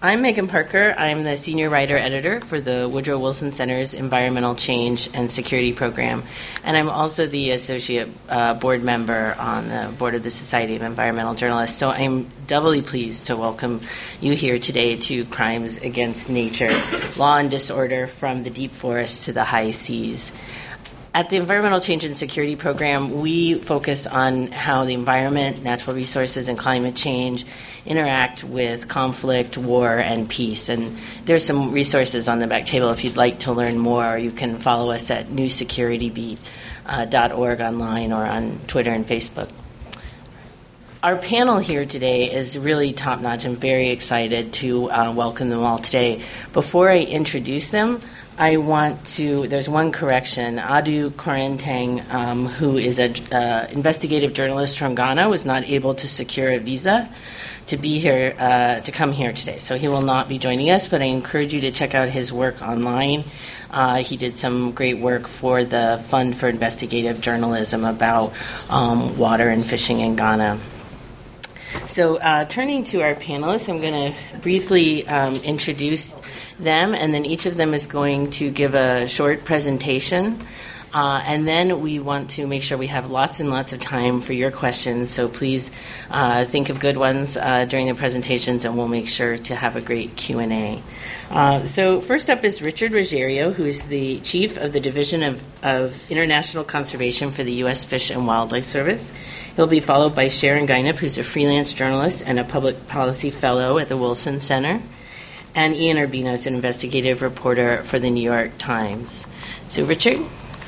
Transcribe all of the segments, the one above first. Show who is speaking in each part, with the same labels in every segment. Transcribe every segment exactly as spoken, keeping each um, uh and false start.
Speaker 1: I'm Megan Parker. I'm the senior writer-editor for the Woodrow Wilson Center's Environmental Change and Security Program, and I'm also the associate uh, board member on the board of the Society of Environmental Journalists. So I'm doubly pleased to welcome you here today to Crimes Against Nature, Law and Disorder from the Deep Forest to the High Seas. At the Environmental Change and Security Program, we focus on how the environment, natural resources, and climate change interact with conflict, war, and peace. And there's some resources on the back table if you'd like to learn more. You can follow us at new security beat dot org online or on Twitter and Facebook. Our panel here today is really top-notch. I'm very excited to uh, welcome them all today. Before I introduce them, I want to, there's one correction. Adu Koranteng, um, who is an uh, investigative journalist from Ghana, was not able to secure a visa to be here, uh, to come here today. So he will not be joining us, but I encourage you to check out his work online. Uh, he did some great work for the Fund for Investigative Journalism about um, water and fishing in Ghana. So uh, turning to our panelists, I'm going to briefly um, introduce them, and then each of them is going to give a short presentation. Uh, and then we want to make sure we have lots and lots of time for your questions, so please uh, think of good ones uh, during the presentations, and we'll make sure to have a great Q and A. Uh, so first up is Richard Ruggiero, who is the Chief of the Division of, of International Conservation for the U S Fish and Wildlife Service. He'll be followed by Sharon Guinup, who's a freelance journalist and a public policy fellow at the Wilson Center, and Ian Urbino, an investigative reporter for the New York Times. So Richard?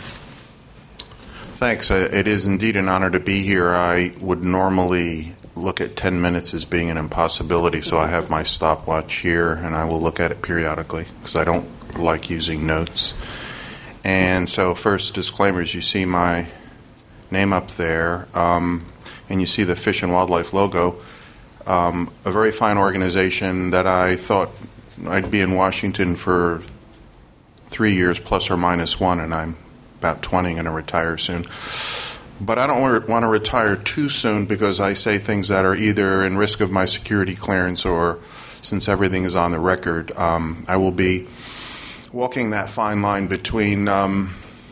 Speaker 2: Thanks. Uh, it is indeed an honor to be here. I would normally look at ten minutes as being an impossibility, so I have my stopwatch here, and I will look at it periodically because I don't like using notes. And so first, disclaimers. You see my name up there, um, and you see the Fish and Wildlife logo. Um, a very fine organization that I thought I'd be in Washington for three years plus or minus one, and I'm about twenty, going to retire soon. But I don't want to retire too soon because I say things that are either in risk of my security clearance or, since everything is on the record, um, I will be walking that fine line between um,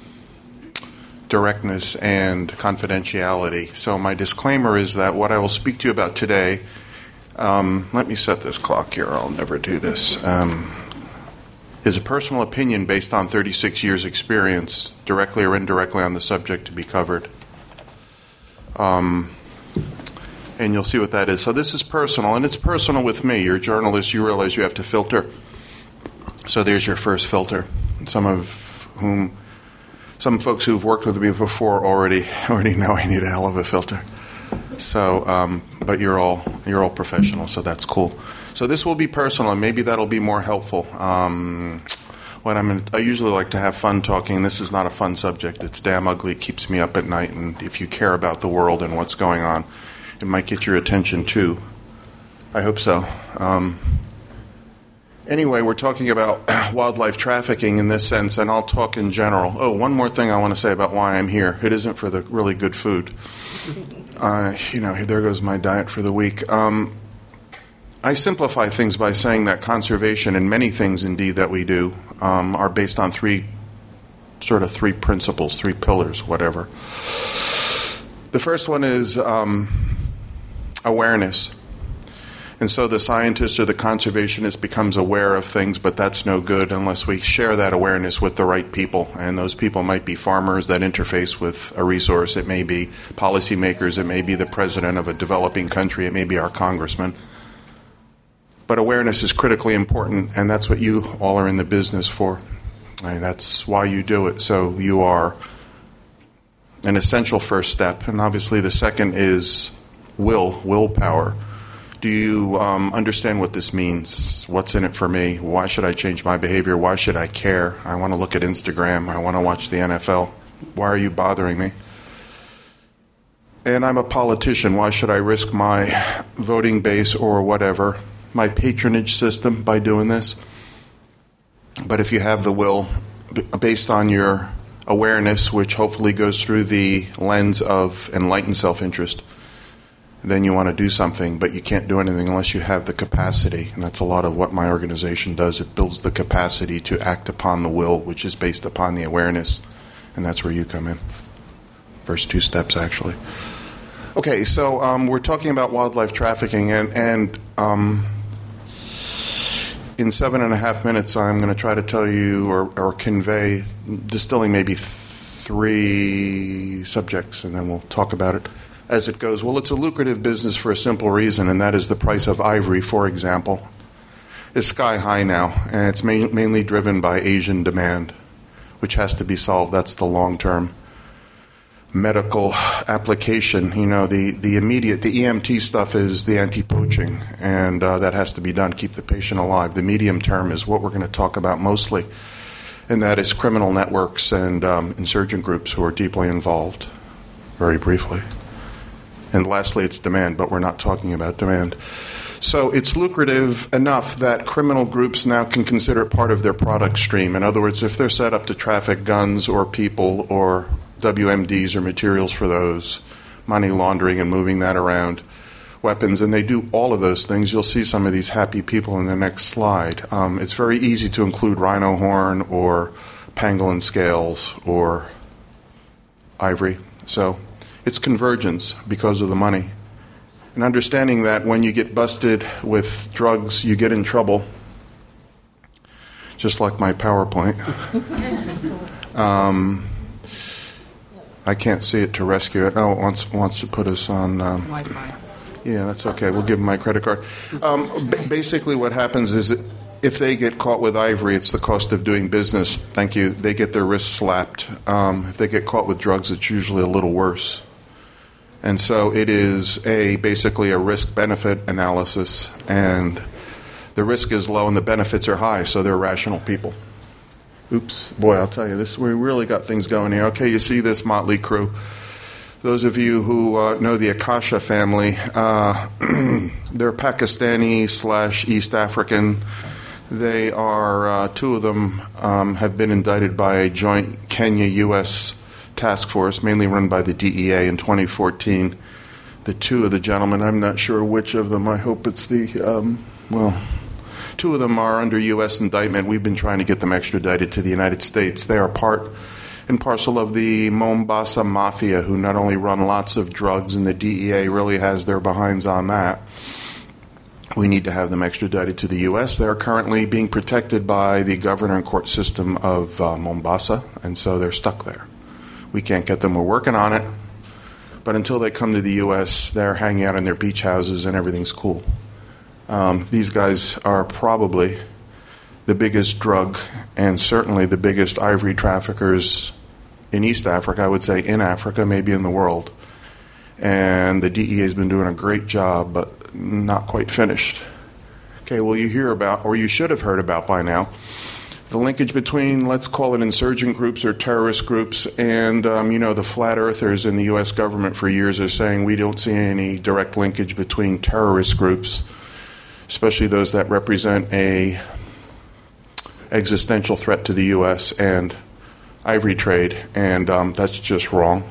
Speaker 2: directness and confidentiality. So my disclaimer is that what I will speak to you about today, um, let me set this clock here, I'll never do this, um, is a personal opinion based on thirty-six years' experience, directly or indirectly on the subject to be covered. Um, and you'll see what that is. So this is personal, and it's personal with me. You're a journalist, you realize you have to filter. So there's your first filter. Some of whom, some folks who've worked with me before already already know I need a hell of a filter. So, um, but you're all you're all professional, so that's cool. So this will be personal, and maybe that'll be more helpful. Um, what I'm, I usually like to have fun talking. This is not a fun subject. It's damn ugly. It keeps me up at night, and if you care about the world and what's going on, it might get your attention too. I hope so. Um, anyway, we're talking about wildlife trafficking in this sense, and I'll talk in general. Oh, one more thing I want to say about why I'm here. It isn't for the really good food. Uh, you know, there goes my diet for the week. Um, I simplify things by saying that conservation, and many things indeed that we do, um, are based on three, sort of three principles, three pillars, whatever. The first one is um, awareness. And so the scientist or the conservationist becomes aware of things, but that's no good unless we share that awareness with the right people. And those people might be farmers that interface with a resource. It may be policymakers. It may be the president of a developing country. It may be our congressman. But awareness is critically important, and that's what you all are in the business for. I mean, that's why you do it. So you are an essential first step. And obviously the second is will, willpower. Do you um, understand what this means? What's in it for me? Why should I change my behavior? Why should I care? I want to look at Instagram. I want to watch the N F L. Why are you bothering me? And I'm a politician. Why should I risk my voting base or whatever, my patronage system by doing this? But if you have the will, based on your awareness, which hopefully goes through the lens of enlightened self-interest, then you want to do something, but you can't do anything unless you have the capacity. And that's a lot of what my organization does. It builds the capacity to act upon the will, which is based upon the awareness. And that's where you come in. First two steps, actually. Okay, so um, we're talking about wildlife trafficking, and, and um, in seven and a half minutes, I'm going to try to tell you or, or convey, distilling maybe th- three subjects, and then we'll talk about it as it goes. Well, it's a lucrative business for a simple reason, and that is the price of ivory, for example, is sky high now, and it's ma- mainly driven by Asian demand, which has to be solved. That's the long-term medical application. You know, the, the immediate, the E M T stuff is the anti-poaching, and uh, that has to be done, keep the patient alive. The medium term is what we're going to talk about mostly, and that is criminal networks and um, insurgent groups who are deeply involved, very briefly. And lastly, it's demand, but we're not talking about demand. So it's lucrative enough that criminal groups now can consider it part of their product stream. In other words, if they're set up to traffic guns or people or W M Ds or materials for those, money laundering and moving that around, weapons, and they do all of those things, you'll see some of these happy people in the next slide. Um, it's very easy to include rhino horn or pangolin scales or ivory. So it's convergence because of the money. And understanding that when you get busted with drugs, you get in trouble, just like my PowerPoint. um, I can't see it to rescue it. Oh, it wants, wants to put us on Um,
Speaker 3: Wi-Fi.
Speaker 2: Yeah, that's okay. We'll give them my credit card. Um, b- basically what happens is that if they get caught with ivory, it's the cost of doing business. Thank you. They get their wrists slapped. Um, if they get caught with drugs, it's usually a little worse. And so it is a basically a risk-benefit analysis, and the risk is low and the benefits are high, so they're rational people. Oops. Boy, I'll tell you, this we really got things going here. Okay, you see this motley crew. Those of you who uh, know the Akasha family, uh, they're Pakistani slash East African. They are, uh, two of them um, have been indicted by a joint Kenya-U S task force, mainly run by the D E A in twenty fourteen. The two of the gentlemen, I'm not sure which of them, I hope it's the, um, well, two of them are under U S indictment. We've been trying to get them extradited to the United States. They are part and parcel of the Mombasa Mafia, who not only run lots of drugs, and the D E A really has their behinds on that. We need to have them extradited to the U S. They are currently being protected by the governor and court system of uh, Mombasa, and so they're stuck there. We can't get them. We're working on it. But until they come to the U S, they're hanging out in their beach houses and everything's cool. Um, these guys are probably the biggest drug and certainly the biggest ivory traffickers in East Africa, I would say in Africa, maybe in the world. And the D E A has been doing a great job, but not quite finished. Okay, well, you hear about, or you should have heard about by now, the linkage between, let's call it insurgent groups or terrorist groups, and, um, you know, the flat earthers in the U S government for years are saying we don't see any direct linkage between terrorist groups, especially those that represent a existential threat to the U S and ivory trade, and um, that's just wrong.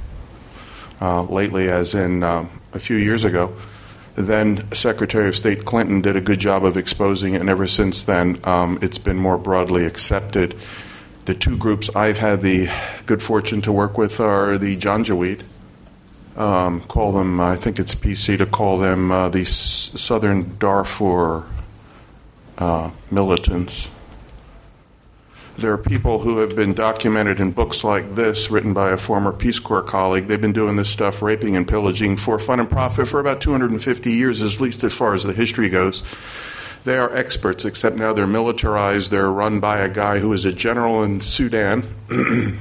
Speaker 2: Uh, lately, as in um, a few years ago, then Secretary of State Clinton did a good job of exposing it, and ever since then, um, it's been more broadly accepted. The two groups I've had the good fortune to work with are the Janjaweed. Um, call them, I think it's P C to call them uh, the S- Southern Darfur uh, militants. There are people who have been documented in books like this, written by a former Peace Corps colleague. They've been doing this stuff, raping and pillaging, for fun and profit for about two hundred fifty years, at least as far as the history goes. They are experts, except now they're militarized. They're run by a guy who is a general in Sudan. I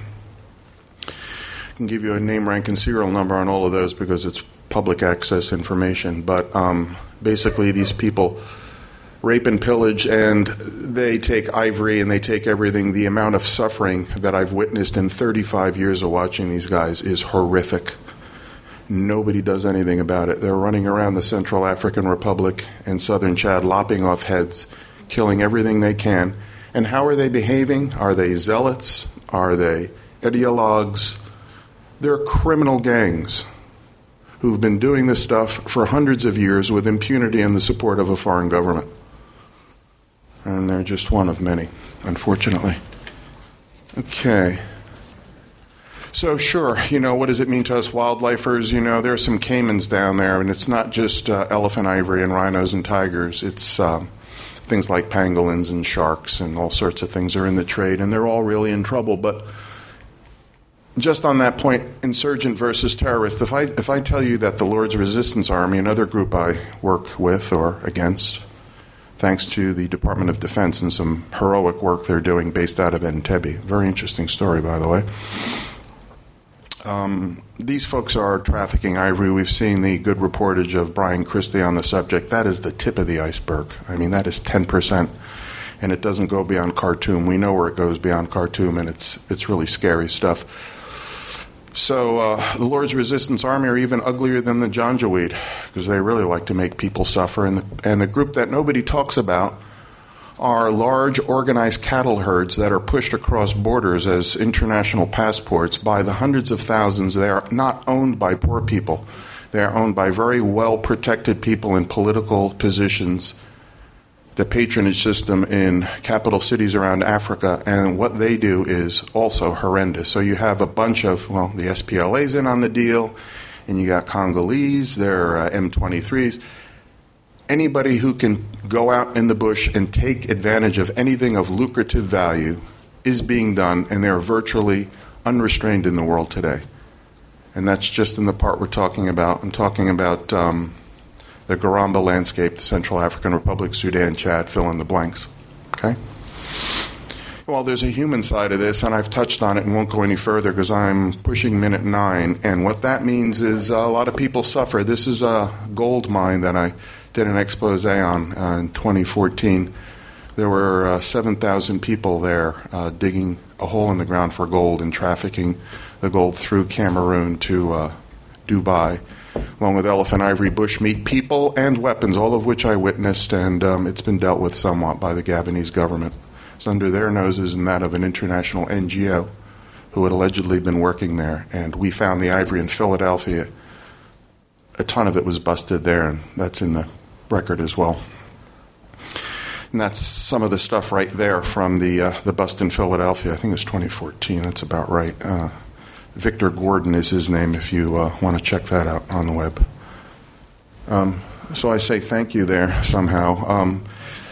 Speaker 2: can give you a name, rank, and serial number on all of those because it's public access information. But um, basically, these people rape and pillage, and they take ivory and they take everything. The amount of suffering that I've witnessed in thirty-five years of watching these guys is horrific. Nobody does anything about it. They're running around the Central African Republic and southern Chad, lopping off heads, killing everything they can. And how are they behaving? Are they zealots? Are they ideologues? They're criminal gangs who've been doing this stuff for hundreds of years with impunity and the support of a foreign government. And they're just one of many, unfortunately. Okay. So sure, you know, what does it mean to us wildlifers? You know, there are some caimans down there, and it's not just uh, elephant ivory and rhinos and tigers. It's um, things like pangolins and sharks and all sorts of things are in the trade, and they're all really in trouble. But just on that point, insurgent versus terrorist, if I, if I tell you that the Lord's Resistance Army, another group I work with or against, thanks to the Department of Defense and some heroic work they're doing based out of Entebbe. Very interesting story, by the way. Um, these folks are trafficking ivory. We've seen the good reportage of Brian Christie on the subject. That is the tip of the iceberg. I mean, that is ten percent, and it doesn't go beyond Khartoum. We know where it goes beyond Khartoum, and it's it's really scary stuff. So uh, the Lord's Resistance Army are even uglier than the Janjaweed because they really like to make people suffer. And the, and the group that nobody talks about are large organized cattle herds that are pushed across borders as international passports by the hundreds of thousands. They are not owned by poor people. They are owned by very well-protected people in political positions, the patronage system in capital cities around Africa, and what they do is also horrendous. So you have a bunch of, well, the S P L A's in on the deal, and you got Congolese, they're uh, M twenty-threes. Anybody who can go out in the bush and take advantage of anything of lucrative value is being done, and they're virtually unrestrained in the world today. And that's just in the part we're talking about. I'm talking about um, the Garamba landscape, the Central African Republic, Sudan, Chad, fill in the blanks. Okay? Well, there's a human side of this, and I've touched on it and won't go any further because I'm pushing minute nine. And what that means is uh, a lot of people suffer. This is a gold mine that I did an expose on uh, in twenty fourteen. There were uh, seven thousand people there uh, digging a hole in the ground for gold and trafficking the gold through Cameroon to uh, Dubai, along with elephant ivory, bushmeat, people, and weapons, all of which I witnessed, and um, it's been dealt with somewhat by the Gabonese government. It's under their noses and that of an international N G O who had allegedly been working there, and we found the ivory in Philadelphia. A ton of it was busted there, and that's in the record as well. And that's some of the stuff right there from the uh, the bust in Philadelphia. I think it was twenty fourteen. That's about right. Uh, Victor Gordon is his name if you uh, want to check that out on the web. Um, so I say thank you there somehow. Um,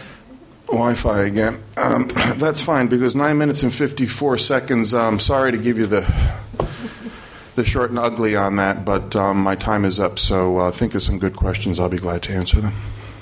Speaker 2: Wi-Fi again. Um, that's fine because nine minutes and fifty-four seconds. I'm sorry to give you the the short and ugly on that, but um, my time is up. So uh, think of some good questions. I'll be glad to answer them.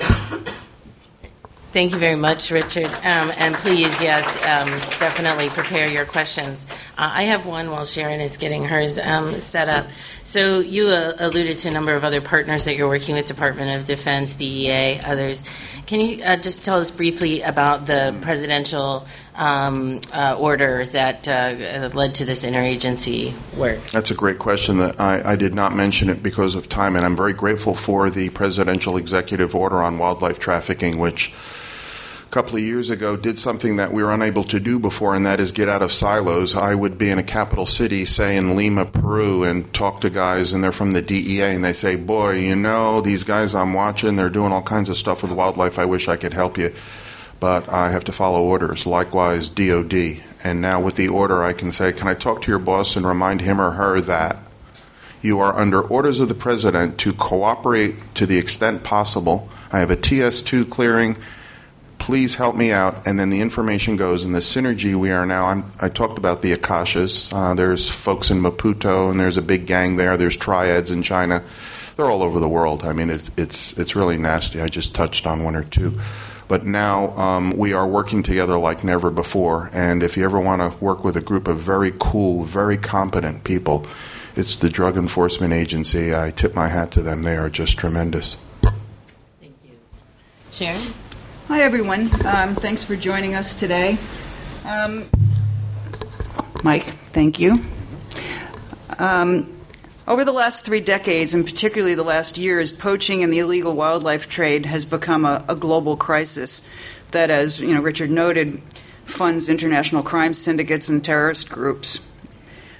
Speaker 1: Thank you very much, Richard. Um, and please, yeah, um, definitely prepare your questions. Uh, I have one while Sharon is getting hers um, set up. So you uh, alluded to a number of other partners that you're working with, Department of Defense, D E A, others. Can you uh, just tell us briefly about the presidential um, uh, order that uh, led to this interagency work?
Speaker 2: That's a great question. That I, I did not mention it because of time, and I'm very grateful for the presidential executive order on wildlife trafficking, which a couple of years ago did something that we were unable to do before, and that is get out of silos. I would be in a capital city, say in Lima, Peru, and talk to guys, and they're from the D E A, and they say, boy, you know, these guys I'm watching, they're doing all kinds of stuff with wildlife. I wish I could help you, but I have to follow orders. Likewise, D O D. And now with the order, I can say, can I talk to your boss and remind him or her that you are under orders of the president to cooperate to the extent possible. I have a T S two clearing. Please help me out, and then the information goes. And the synergy we are now, I'm, I talked about the Akashas. Uh, there's folks in Maputo, and there's a big gang there. There's triads in China. They're all over the world. I mean, it's it's it's really nasty. I just touched on one or two. But now um, we are working together like never before. And if you ever want to work with a group of very cool, very competent people, it's the Drug Enforcement Agency. I tip my hat to them. They are just tremendous.
Speaker 1: Thank you. Sharon?
Speaker 3: Hi, everyone. Um, thanks for joining us today. Um, Mike, thank you. Um, over the last three decades, and particularly the last years, poaching and the illegal wildlife trade has become a, a global crisis that, as you know, Richard noted, funds international crime syndicates and terrorist groups.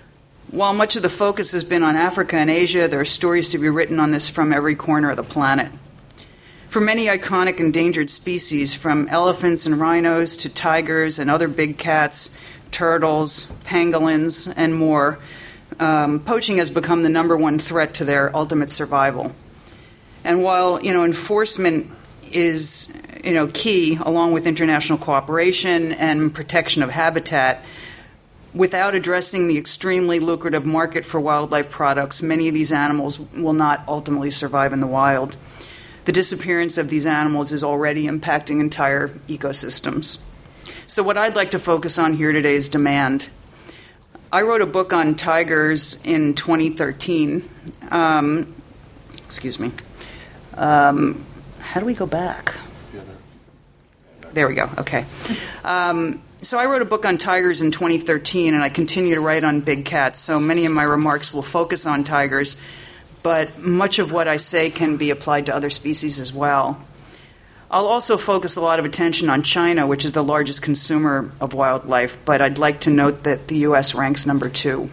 Speaker 3: While much of the focus has been on Africa and Asia, there are stories to be written on this from every corner of the planet. For many iconic endangered species, from elephants and rhinos to tigers and other big cats, turtles, pangolins, and more, um, poaching has become the number one threat to their ultimate survival. And while, you know, enforcement is, you know, key, along with international cooperation and protection of habitat, without addressing the extremely lucrative market for wildlife products, many of these animals will not ultimately survive in the wild. The disappearance of these animals is already impacting entire ecosystems. So what I'd like to focus on here today is demand. I wrote a book on tigers in twenty thirteen. Um, excuse me. Um, how do we go back? There we go. Okay. Um, so I wrote a book on tigers in twenty thirteen, and I continue to write on big cats. So many of my remarks will focus on tigers, but much of what I say can be applied to other species as well. I'll also focus a lot of attention on China, which is the largest consumer of wildlife, but I'd like to note that the U S ranks number two.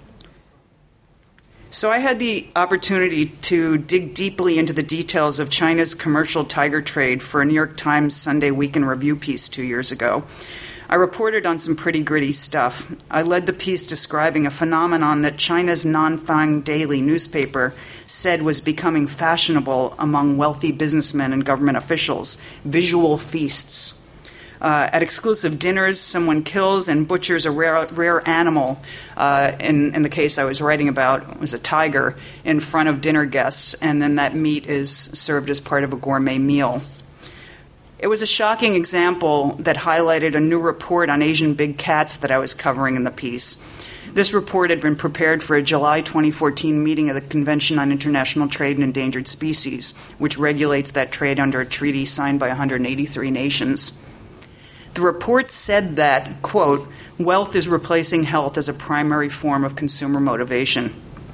Speaker 3: So I had the opportunity to dig deeply into the details of China's commercial tiger trade for a New York Times Sunday Weekend Review piece two years ago. I reported on some pretty gritty stuff. I led the piece describing a phenomenon that China's Nanfang Daily newspaper said was becoming fashionable among wealthy businessmen and government officials: visual feasts. Uh, at exclusive dinners, someone kills and butchers a rare, rare animal. Uh, in, in the case I was writing about, it was a tiger, in front of dinner guests, and then that meat is served as part of a gourmet meal. It was a shocking example that highlighted a new report on Asian big cats that I was covering in the piece. This report had been prepared for a July twenty fourteen meeting of the Convention on International Trade in Endangered Species, which regulates that trade under a treaty signed by one hundred eighty-three nations. The report said that, quote, wealth is replacing health as a primary form of consumer motivation.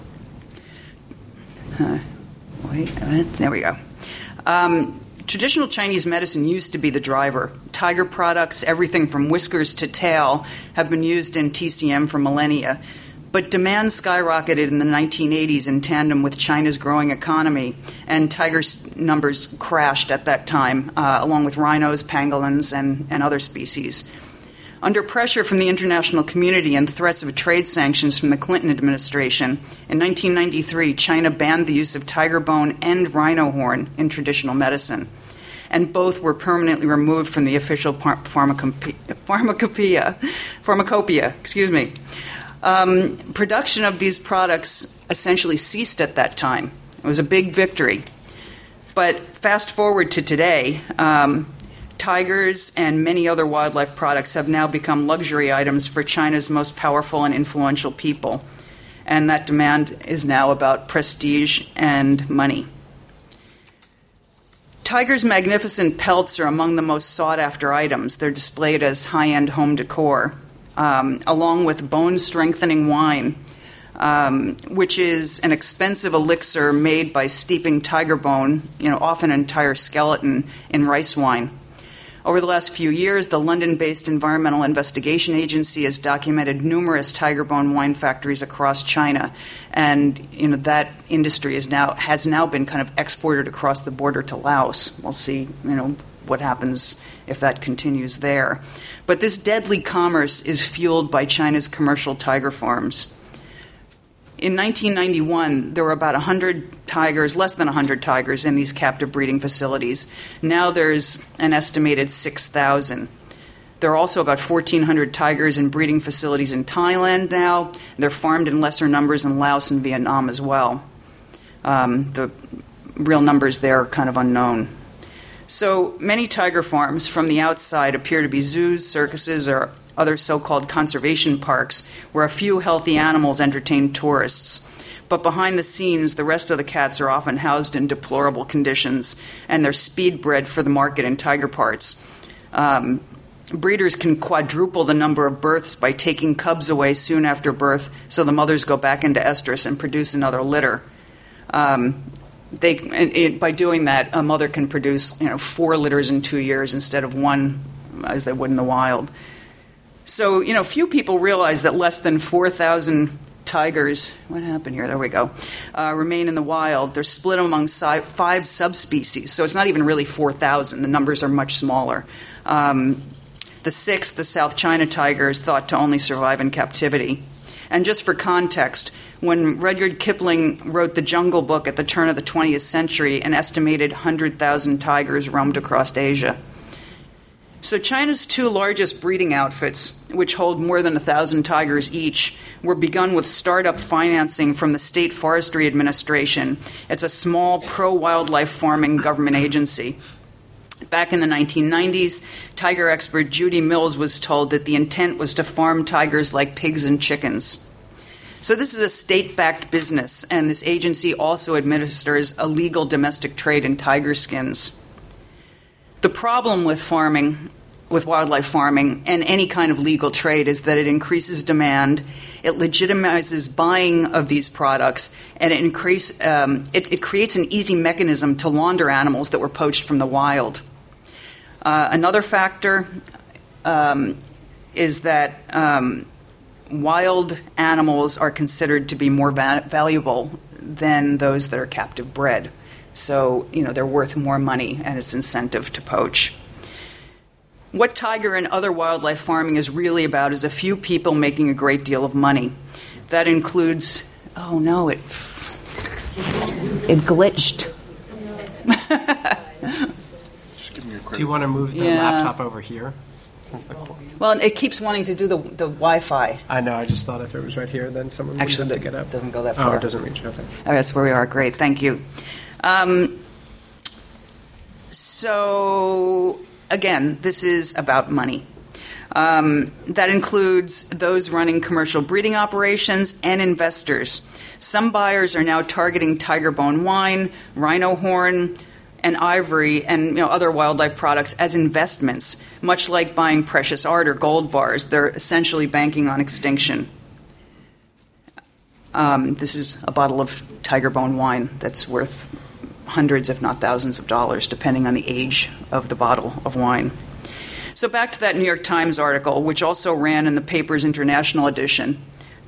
Speaker 3: Uh, wait a minute. There we go. Um, Traditional Chinese medicine used to be the driver. Tiger products, everything from whiskers to tail, have been used in T C M for millennia. But demand skyrocketed in the nineteen eighties in tandem with China's growing economy, and tiger numbers crashed at that time, uh, along with rhinos, pangolins, and, and other species. Under pressure from the international community and threats of trade sanctions from the Clinton administration, in nineteen ninety-three, China banned the use of tiger bone and rhino horn in traditional medicine, and both were permanently removed from the official par- pharmacopoeia, pharmacopoeia, pharmacopoeia, excuse me. Um, production of these products essentially ceased at that time. It was a big victory. But fast forward to today, um, tigers and many other wildlife products have now become luxury items for China's most powerful and influential people. And that demand is now about prestige and money. Tigers' magnificent pelts are among the most sought-after items. They're displayed as high-end home decor, um, along with bone-strengthening wine, um, which is an expensive elixir made by steeping tiger bone, you know, often an entire skeleton, in rice wine. Over the last few years, the London-based Environmental Investigation Agency has documented numerous tiger bone wine factories across China, and you know that industry is now has now been kind of exported across the border to Laos. We'll see, you know, what happens if that continues there. But this deadly commerce is fueled by China's commercial tiger farms. In nineteen ninety-one, there were about one hundred tigers, less than one hundred tigers in these captive breeding facilities. Now there's an estimated six thousand. There are also about fourteen hundred tigers in breeding facilities in Thailand now. They're farmed in lesser numbers in Laos and Vietnam as well. Um, the real numbers there are kind of unknown. So many tiger farms from the outside appear to be zoos, circuses, or other so-called conservation parks where a few healthy animals entertain tourists. But behind the scenes, the rest of the cats are often housed in deplorable conditions, and they're speed-bred for the market in tiger parts. Um, breeders can quadruple the number of births by taking cubs away soon after birth so the mothers go back into estrus and produce another litter. Um, they, it, it, by doing that, a mother can produce you know, four litters in two years instead of one, as they would in the wild. So, you know, few people realize that less than four thousand t- tigers, what happened here? There we go, uh, remain in the wild. They're split among si- five subspecies, so it's not even really four thousand. The numbers are much smaller. Um, the sixth, the South China tiger, is thought to only survive in captivity. And just for context, when Rudyard Kipling wrote The Jungle Book at the turn of the twentieth century, an estimated one hundred thousand tigers roamed across Asia. So China's two largest breeding outfits, which hold more than one thousand tigers each, were begun with startup financing from the State Forestry Administration. It's a small pro-wildlife farming government agency. Back in the nineteen nineties, tiger expert Judy Mills was told that the intent was to farm tigers like pigs and chickens. So this is a state-backed business, and this agency also administers illegal domestic trade in tiger skins. The problem with farming, with wildlife farming, and any kind of legal trade is that it increases demand, it legitimizes buying of these products, and it, increase, um, it, it creates an easy mechanism to launder animals that were poached from the wild. Uh, another factor um, is that um, wild animals are considered to be more va- valuable than those that are captive bred. So, you know, they're worth more money, and it's incentive to poach. What tiger and other wildlife farming is really about is a few people making a great deal of money. That includes, oh no, it it glitched.
Speaker 4: Do you want to move the
Speaker 3: Yeah.
Speaker 4: laptop over here? That's the cool.
Speaker 3: Well, it keeps wanting to do the, the Wi-Fi.
Speaker 4: I know. I just thought if it was right here, then someone would
Speaker 3: Actually,
Speaker 4: have to
Speaker 3: that
Speaker 4: get up.
Speaker 3: doesn't go that
Speaker 4: Oh,
Speaker 3: far.
Speaker 4: it doesn't reach. Okay.
Speaker 3: Oh, that's where we are. Great, thank you. Um, so, again, this is about money. Um, that includes those running commercial breeding operations and investors. Some buyers are now targeting tiger bone wine, rhino horn, and ivory, and you know, other wildlife products as investments, much like buying precious art or gold bars. They're essentially banking on extinction. Um, this is a bottle of tiger bone wine that's worth hundreds, if not thousands of dollars, depending on the age of the bottle of wine. So back to that New York Times article, which also ran in the paper's international edition.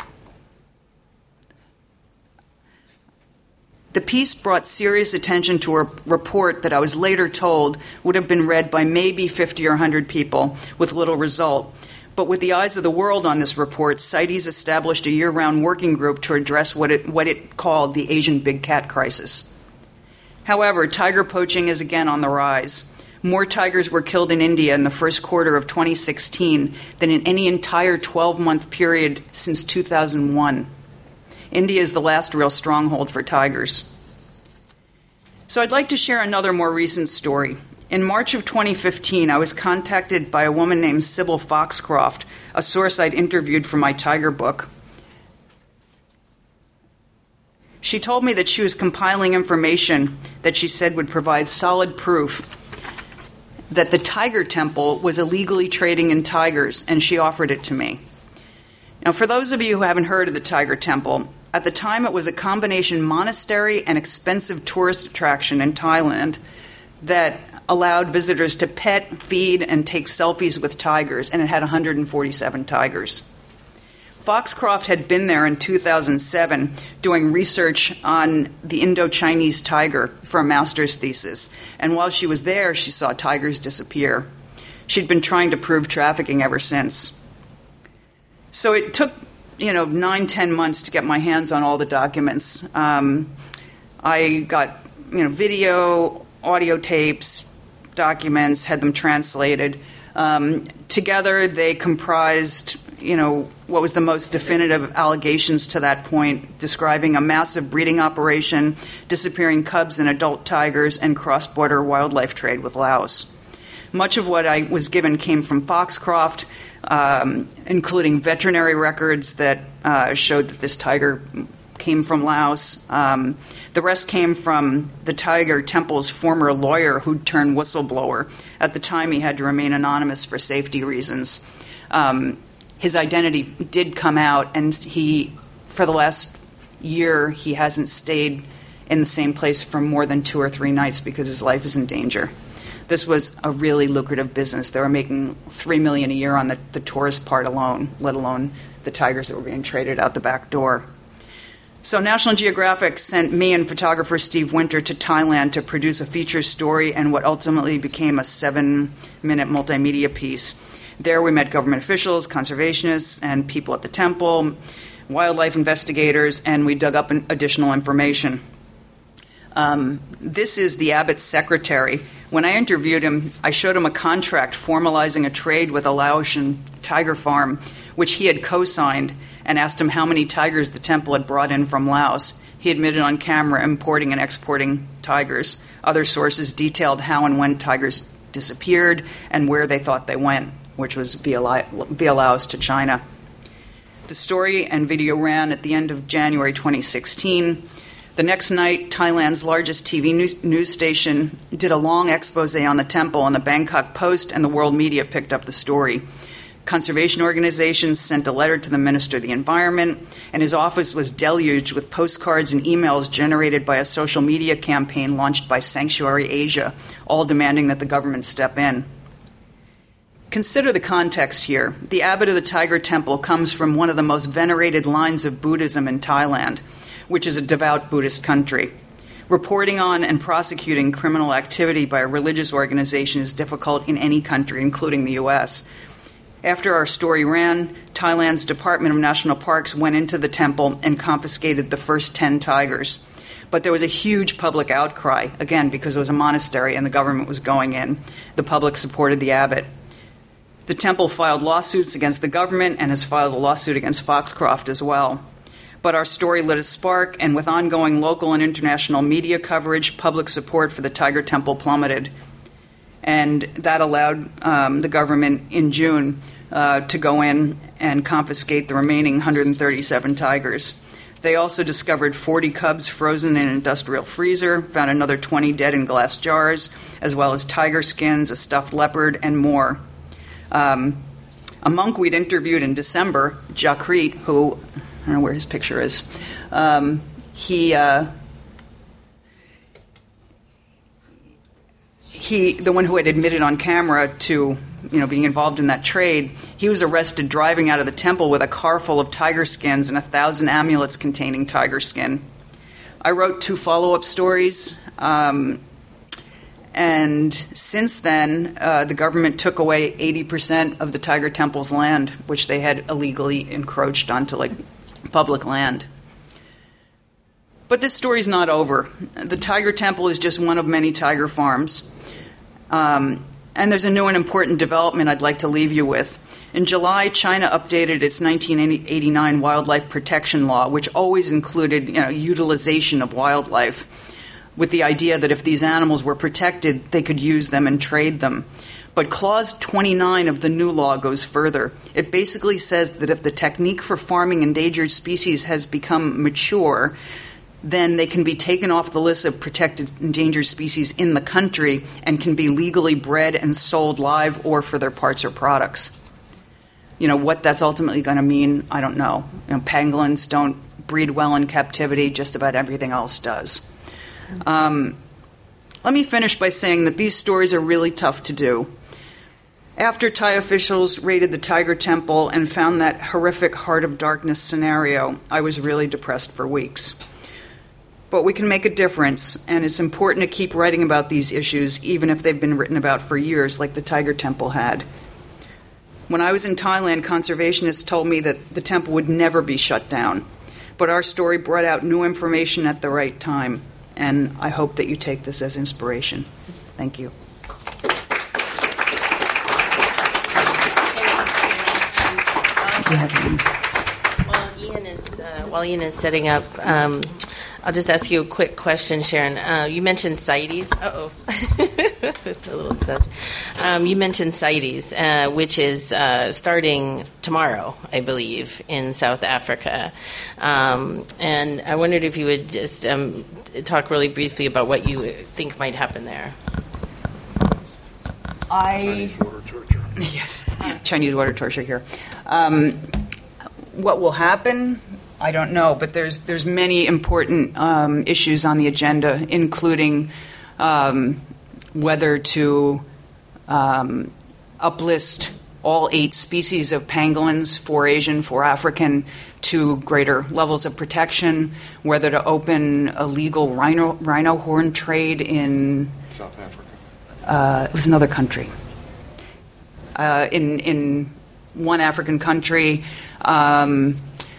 Speaker 3: The piece brought serious attention to a report that I was later told would have been read by maybe fifty or one hundred people with little result. But with the eyes of the world on this report, CITES established a year-round working group to address what it, what it called the Asian big cat crisis. However, tiger poaching is again on the rise. More tigers were killed in India in the first quarter of twenty sixteen than in any entire twelve-month period since two thousand one. India is the last real stronghold for tigers. So I'd like to share another more recent story. In March of twenty fifteen, I was contacted by a woman named Sybil Foxcroft, a source I'd interviewed for my tiger book. She told me that she was compiling information that she said would provide solid proof that the Tiger Temple was illegally trading in tigers, and she offered it to me. Now, for those of you who haven't heard of the Tiger Temple, at the time it was a combination monastery and expensive tourist attraction in Thailand that allowed visitors to pet, feed, and take selfies with tigers, and it had one hundred forty-seven tigers. Foxcroft had been there in two thousand seven doing research on the Indo-Chinese tiger for a master's thesis, and while she was there, she saw tigers disappear. She'd been trying to prove trafficking ever since. So it took, you know, nine, ten months to get my hands on all the documents. Um, I got, you know, video, audio tapes, documents, had them translated. Um, together, they comprised, you know, what was the most definitive allegations to that point, describing a massive breeding operation, disappearing cubs and adult tigers, and cross-border wildlife trade with Laos. Much of what I was given came from Foxcroft, um, including veterinary records that uh, showed that this tiger came from Laos. Um, the rest came from the Tiger Temple's former lawyer who'd turned whistleblower. At the time, he had to remain anonymous for safety reasons. Um, his identity did come out, and he, for the last year, he hasn't stayed in the same place for more than two or three nights because his life is in danger. This was a really lucrative business. They were making three million dollars a year on the, the tourist part alone, let alone the tigers that were being traded out the back door. So National Geographic sent me and photographer Steve Winter to Thailand to produce a feature story and what ultimately became a seven-minute multimedia piece. There we met government officials, conservationists, and people at the temple, wildlife investigators, and we dug up additional information. Um, this is the Abbott's secretary. When I interviewed him, I showed him a contract formalizing a trade with a Laotian tiger farm, which he had co-signed, and asked him how many tigers the temple had brought in from Laos. He admitted on camera importing and exporting tigers. Other sources detailed how and when tigers disappeared and where they thought they went, which was via Laos to China. The story and video ran at the end of January twenty sixteen. The next night, Thailand's largest T V news, news station did a long expose on the temple, and the Bangkok Post and the world media picked up the story. Conservation organizations sent a letter to the Minister of the Environment, and his office was deluged with postcards and emails generated by a social media campaign launched by Sanctuary Asia, all demanding that the government step in. Consider the context here. The abbot of the Tiger Temple comes from one of the most venerated lines of Buddhism in Thailand, which is a devout Buddhist country. Reporting on and prosecuting criminal activity by a religious organization is difficult in any country, including the U S After our story ran, Thailand's Department of National Parks went into the temple and confiscated the first ten tigers. But there was a huge public outcry, again, because it was a monastery and the government was going in. The public supported the abbot. The temple filed lawsuits against the government and has filed a lawsuit against Foxcroft as well. But our story lit a spark, and with ongoing local and international media coverage, public support for the Tiger Temple plummeted. And that allowed um, the government in June uh, to go in and confiscate the remaining one hundred thirty-seven tigers. They also discovered forty cubs frozen in an industrial freezer, found another twenty dead in glass jars, as well as tiger skins, a stuffed leopard, and more. Um, a monk we'd interviewed in December, Jakrit, who, I don't know where his picture is, um, he... Uh, He, the one who had admitted on camera to, you know, being involved in that trade, he was arrested driving out of the temple with a car full of tiger skins and a thousand amulets containing tiger skin. I wrote two follow-up stories, um, and since then, uh, the government took away eighty percent of the Tiger Temple's land, which they had illegally encroached onto, like, public land. But this story's not over. The Tiger Temple is just one of many tiger farms. Um, and there's a new and important development I'd like to leave you with. In July, China updated its nineteen eighty-nine wildlife protection law, which always included, you know, utilization of wildlife, with the idea that if these animals were protected, they could use them and trade them. But Clause twenty-nine of the new law goes further. It basically says that if the technique for farming endangered species has become mature, then they can be taken off the list of protected endangered species in the country and can be legally bred and sold live or for their parts or products. You know, what that's ultimately going to mean, I don't know. You know, pangolins don't breed well in captivity, just about everything else does. Um, let me finish by saying that these stories are really tough to do. After Thai officials raided the Tiger Temple and found that horrific Heart of Darkness scenario, I was really depressed for weeks. But we can make a difference, and it's important to keep writing about these issues, even if they've been written about for years, like the Tiger Temple had. When I was in Thailand, conservationists told me that the temple would never be shut down. But our story brought out new information at the right time, and I hope that you take this as inspiration. Thank you.
Speaker 1: While Ian is, uh, while Ian is setting up, um, I'll just ask you a quick question, Sharon. Uh, you mentioned CITES. Uh-oh. a little excited. Um, you mentioned CITES, uh, which is uh, starting tomorrow, I believe, in South Africa. Um, and I wondered if you would just um, talk really briefly about what you think might happen there.
Speaker 3: I
Speaker 2: Chinese water torture.
Speaker 3: Yes, Chinese water torture here. Um, what will happen? I don't know, but there's there's many important um, issues on the agenda, including um, whether to um, uplist all eight species of pangolins, four Asian, four African, to greater levels of protection, whether to open a legal rhino, rhino horn trade in
Speaker 2: South Africa.
Speaker 3: Uh, it was another country. Uh, in in one African country, um,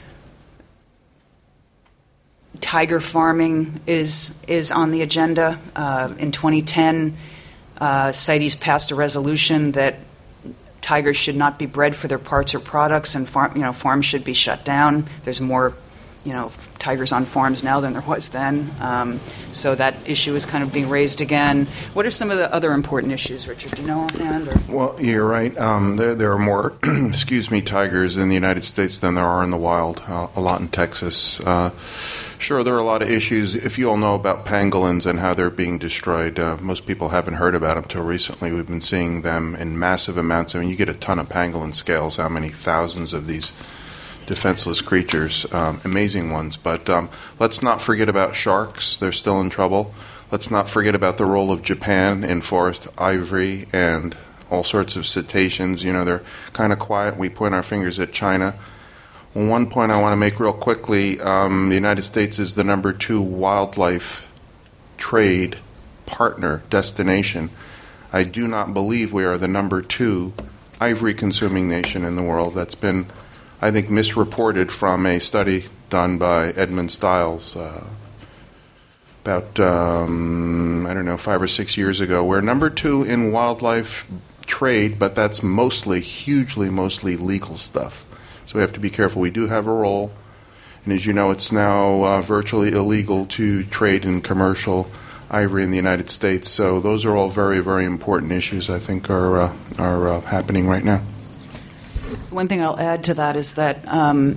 Speaker 3: tiger farming is is on the agenda. Uh, in twenty ten, uh, CITES passed a resolution that tigers should not be bred for their parts or products, and farm you know farms should be shut down. There's more, you know, tigers on farms now than there was then. Um, so that issue is kind of being raised again. What are some of the other important issues, Richard? Do you know offhand? Or?
Speaker 2: Well, you're right. Um, there, there are more, excuse me, tigers in the United States than there are in the wild. Uh, a lot in Texas. Uh, sure, there are a lot of issues. If you all know about pangolins and how they're being destroyed, uh, most people haven't heard about them until recently. We've been seeing them in massive amounts. I mean, you get a ton of pangolin scales. How many thousands of these defenseless creatures, um, amazing ones. But um, let's not forget about sharks. They're still in trouble. Let's not forget about the role of Japan in forest ivory and all sorts of cetaceans. You know, they're kind of quiet. We point our fingers at China. One point I want to make real quickly, um, the United States is the number two wildlife trade partner destination. I do not believe we are the number two ivory-consuming nation in the world. That's been, I think, misreported from a study done by Edmund Stiles uh, about, um, I don't know, five or six years ago. We're number two in wildlife trade, but that's mostly, hugely, mostly legal stuff. So we have to be careful. We do have a role. And as you know, it's now uh, virtually illegal to trade in commercial ivory in the United States. So those are all very, very important issues I think are, uh, are uh, happening right now.
Speaker 3: One thing I'll add to that is that um,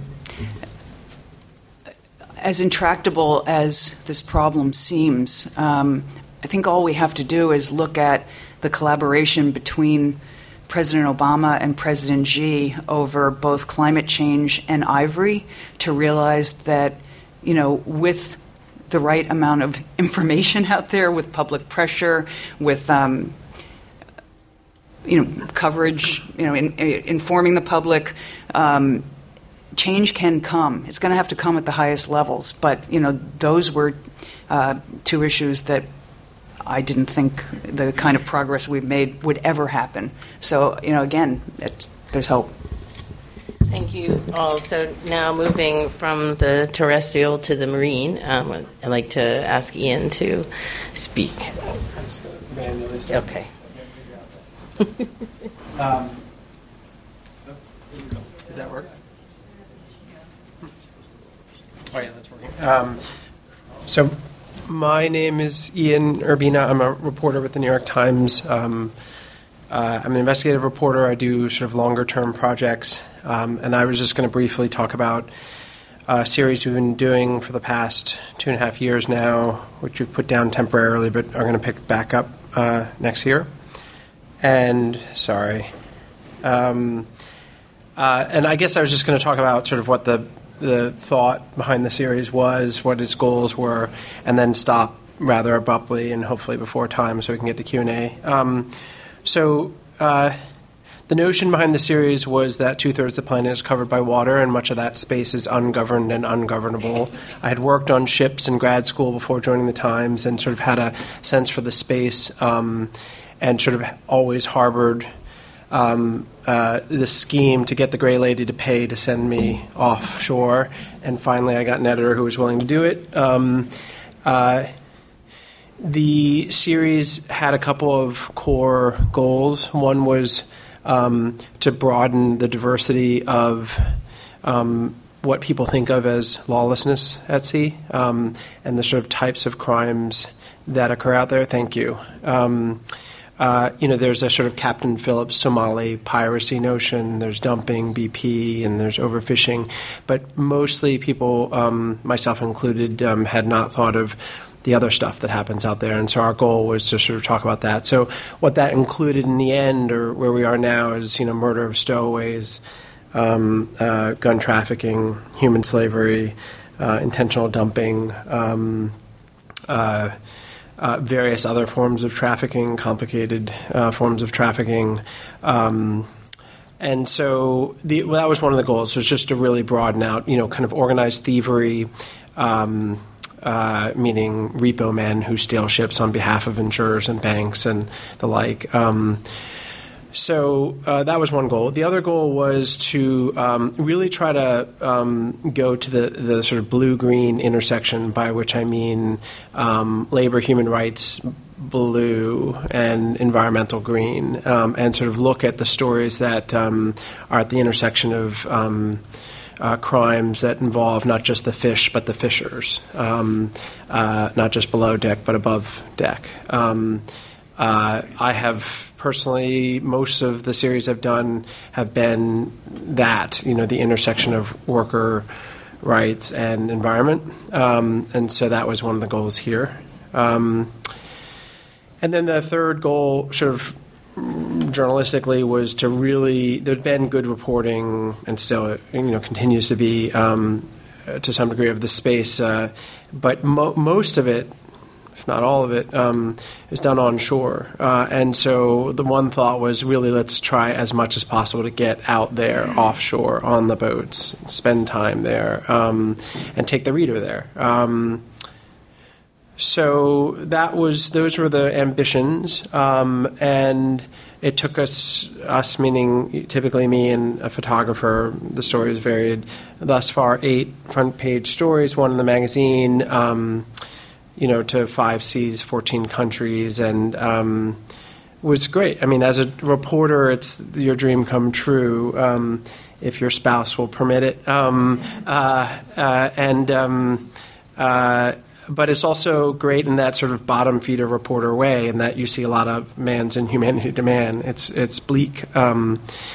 Speaker 3: as intractable as this problem seems, um, I think all we have to do is look at the collaboration between President Obama and President Xi over both climate change and ivory to realize that, you know, with the right amount of information out there, with public pressure, with um, you know, coverage, you know, in, in, informing the public, um, change can come. It's going to have to come at the highest levels. But, you know, those were uh, two issues that I didn't think the kind of progress we've made would ever happen. So, you know, again, it's, there's hope.
Speaker 1: Thank you all. So now moving from the terrestrial to the marine, um, I'd like to ask Ian to speak. Okay.
Speaker 4: um, did that work? Oh, yeah, that's working. Um, so my name is Ian Urbina. I'm a reporter with the New York Times. Um, uh, I'm an investigative reporter. I do sort of longer-term projects. Um, and I was just going to briefly talk about a series we've been doing for the past two and a half years now, which we've put down temporarily, but are going to pick back up uh, next year. And, sorry. Um, uh, and I guess I was just going to talk about sort of what the the thought behind the series was, what its goals were, and then stop rather abruptly and hopefully before time so we can get to Q and A. Um, so uh, the notion behind the series was that two-thirds of the planet is covered by water, and much of that space is ungoverned and ungovernable. I had worked on ships in grad school before joining the Times and sort of had a sense for the space um, and sort of always harbored Um, uh, this scheme to get the Gray Lady to pay to send me offshore, and finally I got an editor who was willing to do it. Um, uh, the series had a couple of core goals. One was um, to broaden the diversity of um, what people think of as lawlessness at sea um, and the sort of types of crimes that occur out there. Thank you. Um, Uh, you know, there's a sort of Captain Phillips Somali piracy notion, there's dumping, B P, and there's overfishing. But mostly people, um, myself included, um, had not thought of the other stuff that happens out there. And so our goal was to sort of talk about that. So what that included in the end, or where we are now, is, you know, murder of stowaways, um, uh, gun trafficking, human slavery, uh, intentional dumping, um, uh Uh, various other forms of trafficking, complicated uh, forms of trafficking, um, and so the, well, that was one of the goals, was just to really broaden out, you know, kind of organized thievery, um, uh, meaning repo men who steal ships on behalf of insurers and banks and the like. Um, So uh, that was one goal. The other goal was to um, really try to um, go to the, the sort of blue-green intersection, by which I mean um, labor, human rights, blue, and environmental green, um, and sort of look at the stories that um, are at the intersection of um, uh, crimes that involve not just the fish but the fishers, um, uh, not just below deck but above deck. Um, uh, I have... Personally, most of the series I've done have been that, you know, the intersection of worker rights and environment. Um, and so that was one of the goals here. Um, and then the third goal, sort of journalistically, was to really, there'd been good reporting and still, you know, continues to be um, to some degree of the space, uh, but mo- most of it, if not all of it, um, is done onshore. Uh, and so the one thought was really, let's try as much as possible to get out there offshore on the boats, spend time there, um, and take the reader there. Um, so that was, those were the ambitions. Um, and it took us, us meaning typically me and a photographer, the stories varied, thus far eight front page stories, one in the magazine, um, you know, to five seas, fourteen countries, and um, was great. I mean, as a reporter, it's your dream come true, um, if your spouse will permit it. Um, uh, uh, and um, uh, but it's also great in that sort of bottom feeder reporter way, in that you see a lot of man's inhumanity to man. It's it's bleak. Um,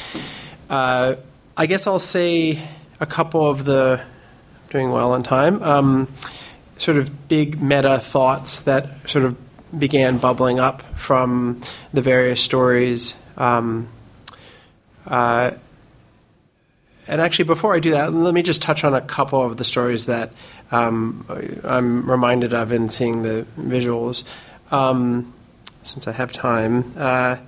Speaker 4: uh, I guess I'll say a couple of the, doing well on time, um, sort of big meta thoughts that sort of began bubbling up from the various stories. Um, uh, and actually, before I do that, let me just touch on a couple of the stories that um, I'm reminded of in seeing the visuals, um, since I have time. Uh,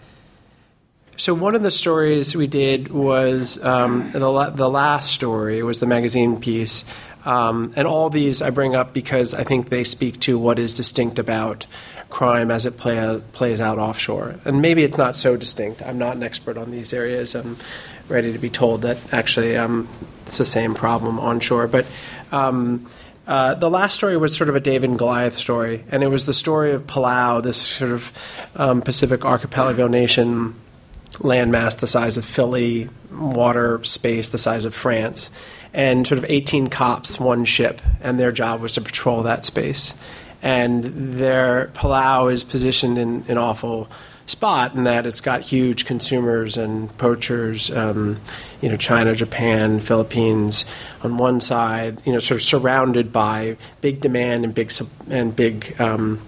Speaker 4: so one of the stories we did was um, the, la- the last story was the magazine piece. Um, and all these I bring up because I think they speak to what is distinct about crime as it play out, plays out offshore. And maybe it's not so distinct. I'm not an expert on these areas. I'm ready to be told that actually um, it's the same problem onshore. But um, uh, the last story was sort of a David and Goliath story, and it was the story of Palau, this sort of um, Pacific archipelago nation, landmass the size of Philly, water space the size of France, and sort of eighteen cops, one ship, and their job was to patrol that space. And their Palau is positioned in an awful spot in that it's got huge consumers and poachers, um, you know, China, Japan, Philippines on one side, you know, sort of surrounded by big demand and big and big um,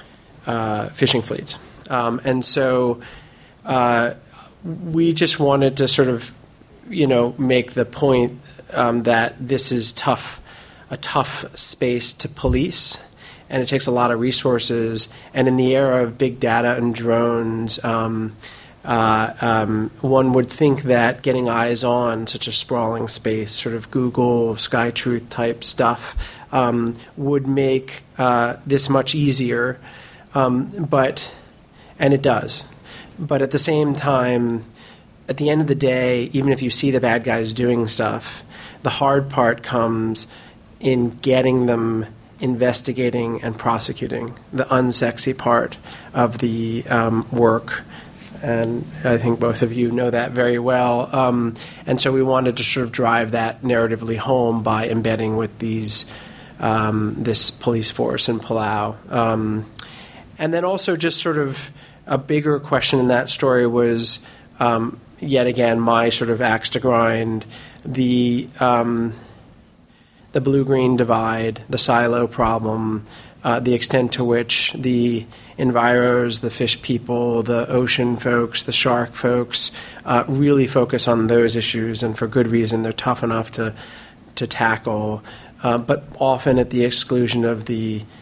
Speaker 4: uh, fishing fleets. Um, and so uh, we just wanted to sort of, you know, make the point um, that this is tough, a tough space to police. And it takes a lot of resources. And in the era of big data and drones, um, uh, um, one would think that getting eyes on such a sprawling space, sort of Google, SkyTruth type stuff, um, would make uh, this much easier. Um, but, and it does. But at the same time, at the end of the day, even if you see the bad guys doing stuff, the hard part comes in getting them investigating and prosecuting, the unsexy part of the um, work. And I think both of you know that very well. Um, and so we wanted to sort of drive that narratively home by embedding with these um, this police force in Palau. Um, and then also just sort of a bigger question in that story was, um, yet again, my sort of axe to grind, the um, the blue-green divide, the silo problem, uh, the extent to which the enviros, the fish people, the ocean folks, the shark folks uh, really focus on those issues, and for good reason. They're tough enough to to tackle, uh, but often at the exclusion of the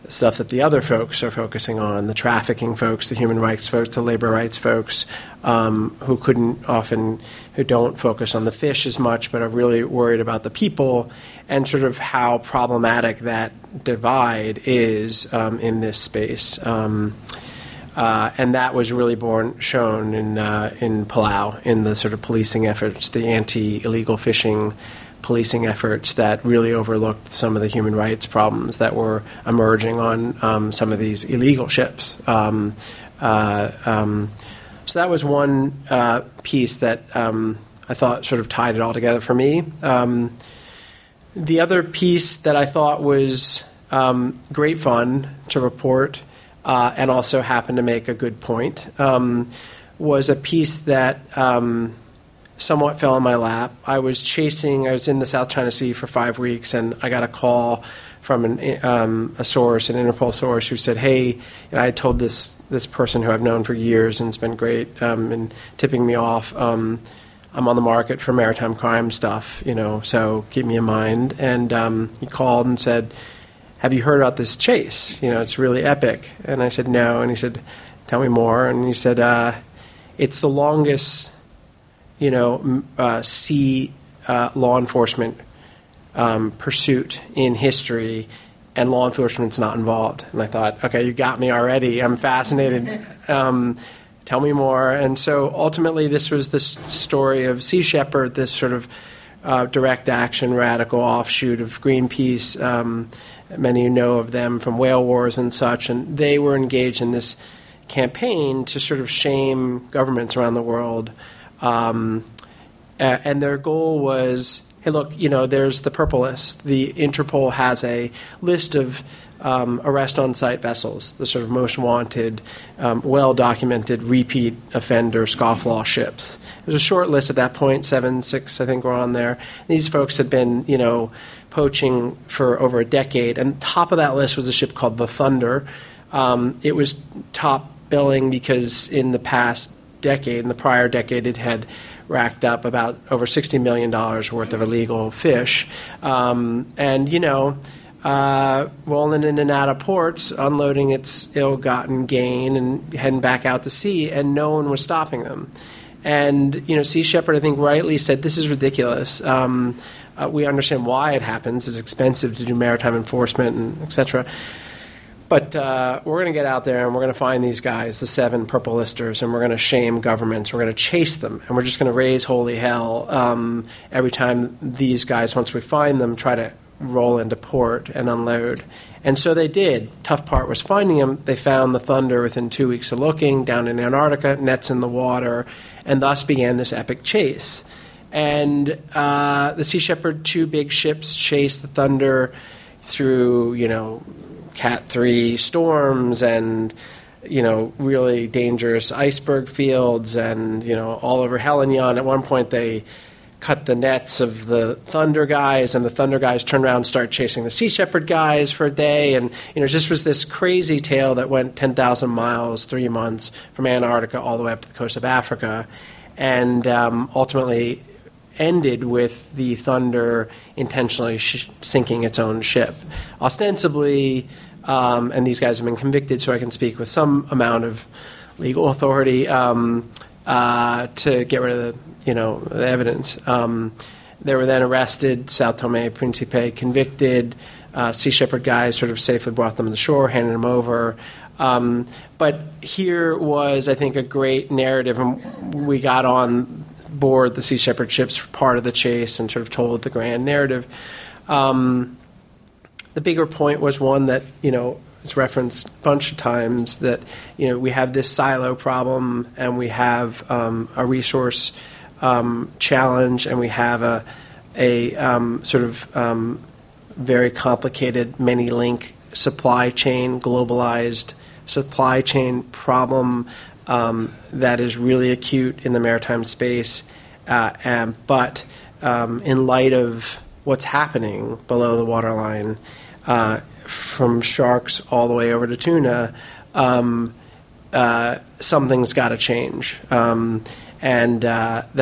Speaker 4: stuff that the other folks are focusing on, the trafficking folks, the human rights folks, the labor rights folks, um, who couldn't often, who don't focus on the fish as much, but are really worried about the people, and sort of how problematic that divide is um, in this space. Um, uh, and that was really born, shown in, uh, in Palau, in the sort of policing efforts, the anti-illegal fishing policing efforts that really overlooked some of the human rights problems that were emerging on um, some of these illegal ships. Um, uh, um, so that was one uh, piece that um, I thought sort of tied it all together for me. Um, the other piece that I thought was um, great fun to report uh, and also happened to make a good point um, was a piece that um, somewhat fell in my lap. I was chasing, I was in the South China Sea for five weeks, and I got a call from an, um, a source, an Interpol source, who said, hey, and I had told this, this person who I've known for years and it's been great um, in tipping me off, um, I'm on the market for maritime crime stuff, you know, so keep me in mind. And um, he called and said, have you heard about this chase? You know, it's really epic. And I said, no. And he said, tell me more. And he said, uh, it's the longest, you know, uh, sea uh, law enforcement um, pursuit in history, and law enforcement's not involved. And I thought, okay, you got me already. I'm fascinated. Um, tell me more. And so ultimately this was this story of Sea Shepherd, this sort of uh, direct action, radical offshoot of Greenpeace. Um, many of you know of them from whale wars and such, and they were engaged in this campaign to sort of shame governments around the world. Um, and their goal was, hey, look, you know, there's the purple list. The Interpol has a list of um, arrest-on-site vessels, the sort of most wanted, um, well-documented, repeat offender, scofflaw ships. There's a short list at that point, seven, six, I think, were on there. These folks had been, you know, poaching for over a decade. And top of that list was a ship called the Thunder. Um, it was top billing because in the past decade, in the prior decade, it had racked up about over sixty million dollars worth of illegal fish. Um, and, you know, uh, rolling in and out of ports, unloading its ill-gotten gain and heading back out to sea, and no one was stopping them. And, you know, Sea Shepherd, I think, rightly said, this is ridiculous. Um, uh, we understand why it happens. It's expensive to do maritime enforcement and et cetera. But uh, we're going to get out there and we're going to find these guys, the seven purple listers, and we're going to shame governments. We're going to chase them, and we're just going to raise holy hell um, every time these guys, once we find them, try to roll into port and unload. And so they did. Tough part was finding them. They found the Thunder within two weeks of looking down in Antarctica, nets in the water, and thus began this epic chase. And uh, the Sea Shepherd, two big ships, chased the Thunder through, you know, Cat three storms and, you know, really dangerous iceberg fields and, you know, all over Hellignon. At one point they cut the nets of the Thunder guys, and the Thunder guys turned around and started chasing the Sea Shepherd guys for a day. And, you know, it just was this crazy tale that went ten thousand miles, three months from Antarctica all the way up to the coast of Africa, and um, ultimately ended with the Thunder intentionally sh- sinking its own ship. Ostensibly, um, and these guys have been convicted, so I can speak with some amount of legal authority um, uh, to get rid of the, you know, the evidence. Um, they were then arrested, Sao Tome, Principe, convicted. Uh, Sea Shepherd guys sort of safely brought them to the shore, handed them over. Um, but here was, I think, a great narrative, and we got on board the Sea Shepherd ships for part of the chase and sort of told the grand narrative. Um, the bigger point was one that, you know, is referenced a bunch of times, that, you know, we have this silo problem, and we have um, a resource um, challenge, and we have a, a um, sort of um, very complicated many-link supply chain, globalized supply chain problem Um, that is really acute in the maritime space, uh, and, but um, in light of what's happening below the waterline, uh, from sharks all the way over to tuna, um, uh, something's got to change, um, and uh, that's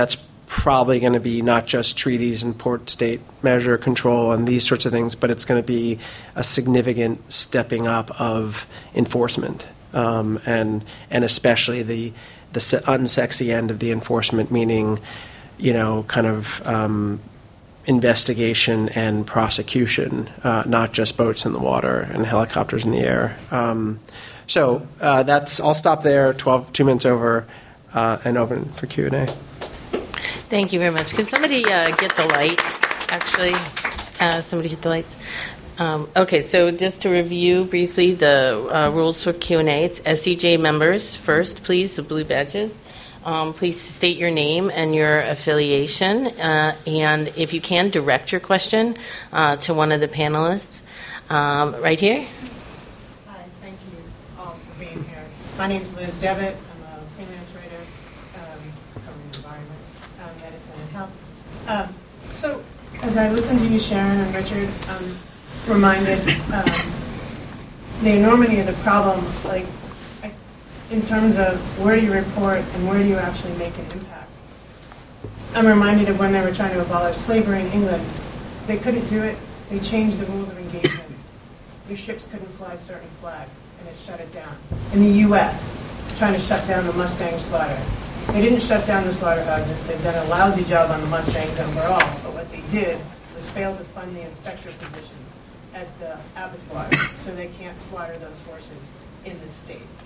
Speaker 4: probably going to be not just treaties and port state measure control and these sorts of things, but it's going to be a significant stepping up of enforcement, um, and and especially the the unsexy end of the enforcement, meaning, you know, kind of um, investigation and prosecution, uh, not just boats in the water and helicopters in the air. Um, so uh, that's. I'll stop there. Twelve, two minutes over, uh, and open for Q and A.
Speaker 1: Thank you very much. Can somebody uh, get the lights, actually? Uh, somebody hit the lights. Um, okay, so just to review briefly the uh, rules for Q and A, it's S C J members first, please, the blue badges. Um, please state your name and your affiliation, uh, and if you can, direct your question uh, to one of the panelists. Um, right here.
Speaker 5: Hi, thank you all for being here. My name is Liz Devitt. I'm a freelance writer um, covering environment, um, medicine, and health. Um, so, as I listened to you, Sharon and Richard, I'm reminded um, the enormity of the problem, like, I, in terms of where do you report and where do you actually make an impact. I'm reminded of when they were trying to abolish slavery in England. They couldn't do it. They changed the rules of engagement. Your ships couldn't fly certain flags, and it shut it down. In the U S, trying to shut down the Mustang slaughter. They didn't shut down the slaughterhouses. They've done a lousy job on the Mustangs overall, but what they did was fail to fund the inspector positions at the abattoir, so they can't slaughter those horses in the States.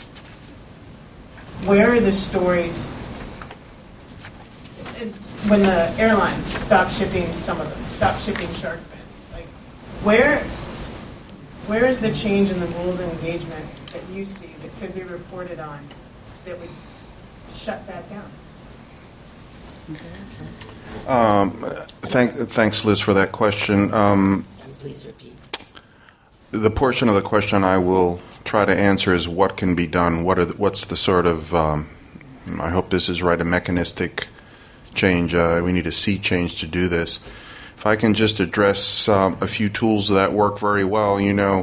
Speaker 5: Where are the stories when the airlines stop shipping some of them, stop shipping shark fins? Like, where, where is the change in the rules of engagement that you see that could be reported on that would shut that down?
Speaker 2: Um, thank, thanks, Liz, for that question. Um,
Speaker 1: Please repeat.
Speaker 2: The portion of the question I will try to answer is what can be done. What are the, what's the sort of, um, I hope this is right, a mechanistic change. Uh, we need a sea change to do this. If I can just address um, a few tools that work very well, you know,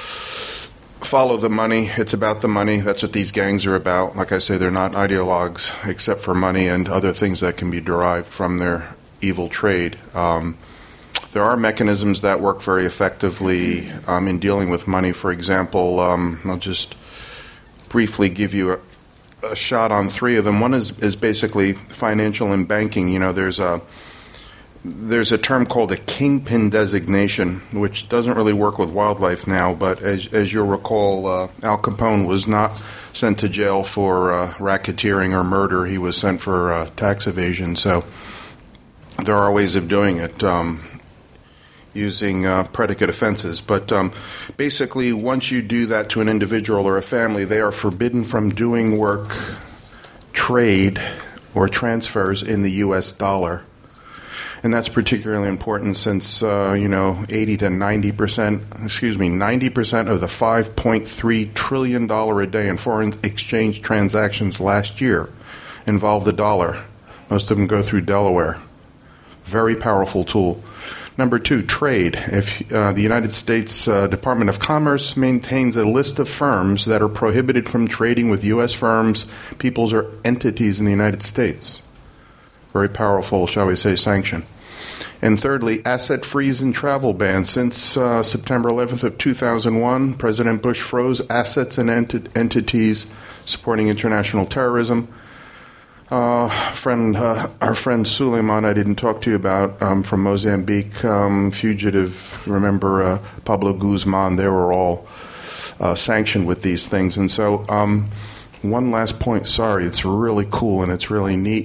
Speaker 2: follow the money. It's about the money. That's what these gangs are about. Like I say, they're not ideologues except for money and other things that can be derived from their evil trade. Um, there are mechanisms that work very effectively um, in dealing with money. For example, um, I'll just briefly give you a, a shot on three of them. One is, is basically financial and banking. You know, there's a There's a term called a kingpin designation, which doesn't really work with wildlife now, but as, as you'll recall, uh, Al Capone was not sent to jail for uh, racketeering or murder. He was sent for uh, tax evasion. So there are ways of doing it um, using uh, predicate offenses. But um, basically, once you do that to an individual or a family, they are forbidden from doing work, trade, or transfers in the U S dollar. And that's particularly important since, uh, you know, eighty to ninety percent, excuse me, ninety percent of the five point three trillion dollars a day in foreign exchange transactions last year involved the dollar. Most of them go through Delaware. Very powerful tool. Number two, trade. If uh, the United States uh, Department of Commerce maintains a list of firms that are prohibited from trading with U S firms, peoples, or entities in the United States. Very powerful, shall we say, sanction. And thirdly, asset freeze and travel ban. Since uh, September eleventh of two thousand one, President Bush froze assets and ent- entities supporting international terrorism. Uh, friend, uh, our friend Suleiman, I didn't talk to you about, um, from Mozambique, um, fugitive, remember uh, Pablo Guzman, they were all uh, sanctioned with these things. And so um, one last point, sorry, it's really cool and it's really neat.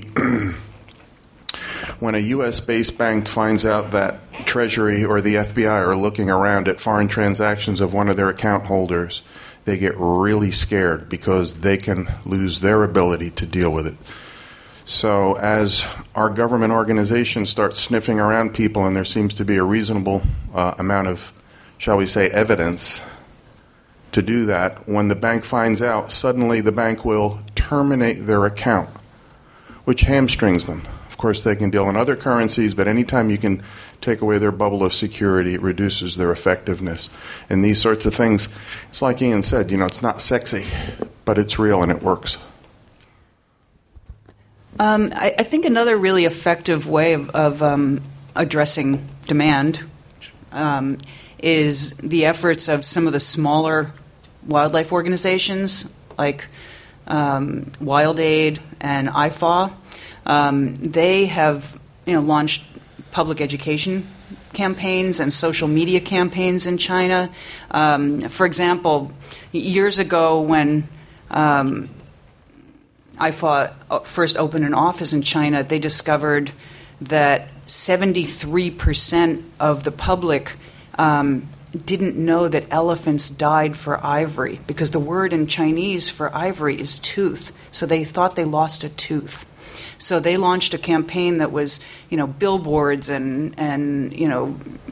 Speaker 2: When a U S-based bank finds out that Treasury or the F B I are looking around at foreign transactions of one of their account holders, they get really scared because they can lose their ability to deal with it. So as our government organizations start sniffing around people and there seems to be a reasonable uh, amount of, shall we say, evidence to do that, when the bank finds out, suddenly the bank will terminate their account, which hamstrings them. Of course, they can deal in other currencies, but anytime you can take away their bubble of security, it reduces their effectiveness. And these sorts of things, it's like Ian said, you know, it's not sexy, but it's real and it works.
Speaker 3: Um, I, I think another really effective way of, of um, addressing demand um, is the efforts of some of the smaller wildlife organizations like um, Wild Aid and I F A W. Um, they have, you know, launched public education campaigns and social media campaigns in China. Um, for example, years ago when um, I F A W first opened an office in China, they discovered that seventy-three percent of the public um, didn't know that elephants died for ivory, because the word in Chinese for ivory is tooth. So they thought they lost a tooth. So they launched a campaign that was, you know, billboards and, and you know,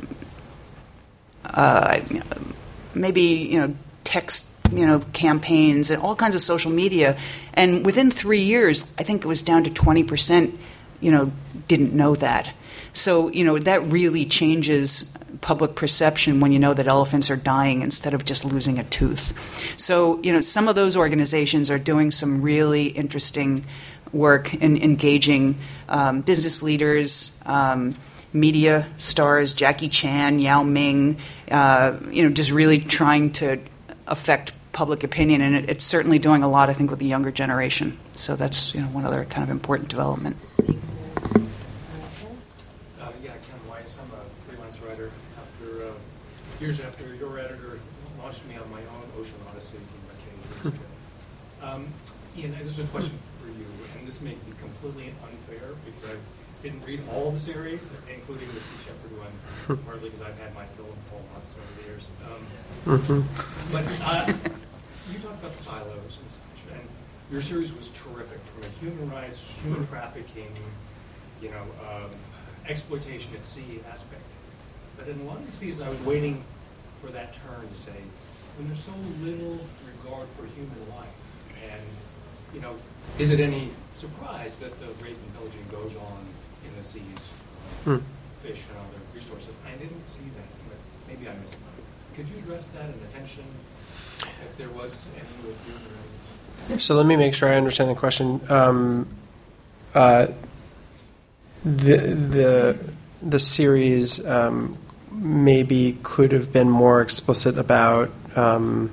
Speaker 3: uh, maybe, you know, text, you know, campaigns and all kinds of social media. And within three years, I think it was down to twenty percent, you know, didn't know that. So, you know, that really changes public perception when you know that elephants are dying instead of just losing a tooth. So, you know, some of those organizations are doing some really interesting work in engaging um, business leaders, um, media stars, Jackie Chan, Yao Ming, uh, you know, just really trying to affect public opinion. And it, it's certainly doing a lot, I think, with the younger generation. So that's, you know, one other kind of important development.
Speaker 6: Uh, yeah, Ken Weiss. I'm a freelance writer. After uh, years after your editor launched me on my own ocean odyssey in Macau. um, Ian, this is a question for you, and this may be completely unfair because I didn't read all the series, including the Sea Shepherd one, partly because I've had my fill of Paul Watson over the years. Um, mm-hmm. But uh, you talked about the silos and such, and your series was terrific from a human rights, human trafficking, you know, um, exploitation at sea aspect. But in a lot of these pieces, I was waiting for that turn to say, when there's so little regard for human life, and, you know, is it any surprise that the rape and pillaging goes on in the seas, uh, hmm. fish and other resources? I didn't see that, but maybe I missed that. Could you address that in attention, if there was any with you?
Speaker 4: So let me make sure I understand the question. Um, uh, the the the series um, maybe could have been more explicit about um,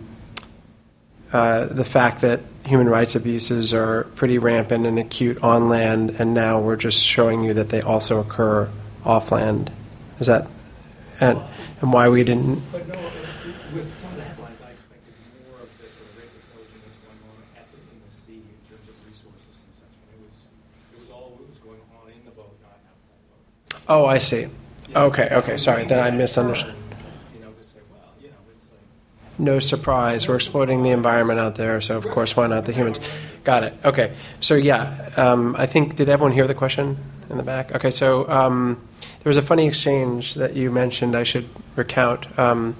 Speaker 4: uh, the fact that human rights abuses are pretty rampant and acute on land, and now we're just showing you that they also occur off land. Is that and and why we didn't?
Speaker 6: But no, with some of the headlines, I expected more of the sort of rape and pillaging that's going on at the, in the sea in terms of resources and such. And it was it was all what was going on in the boat, not outside the boat.
Speaker 4: Oh, I see. Yeah. Okay, okay. Sorry, then I misunderstood.
Speaker 6: You know, to say, well, you know, it's like
Speaker 4: no surprise. We're exploiting the environment out there, so of course, why not the humans? Got it. Okay. So yeah, um, I think did everyone hear the question in the back? Okay. So um, there was a funny exchange that you mentioned. I should recount. Um,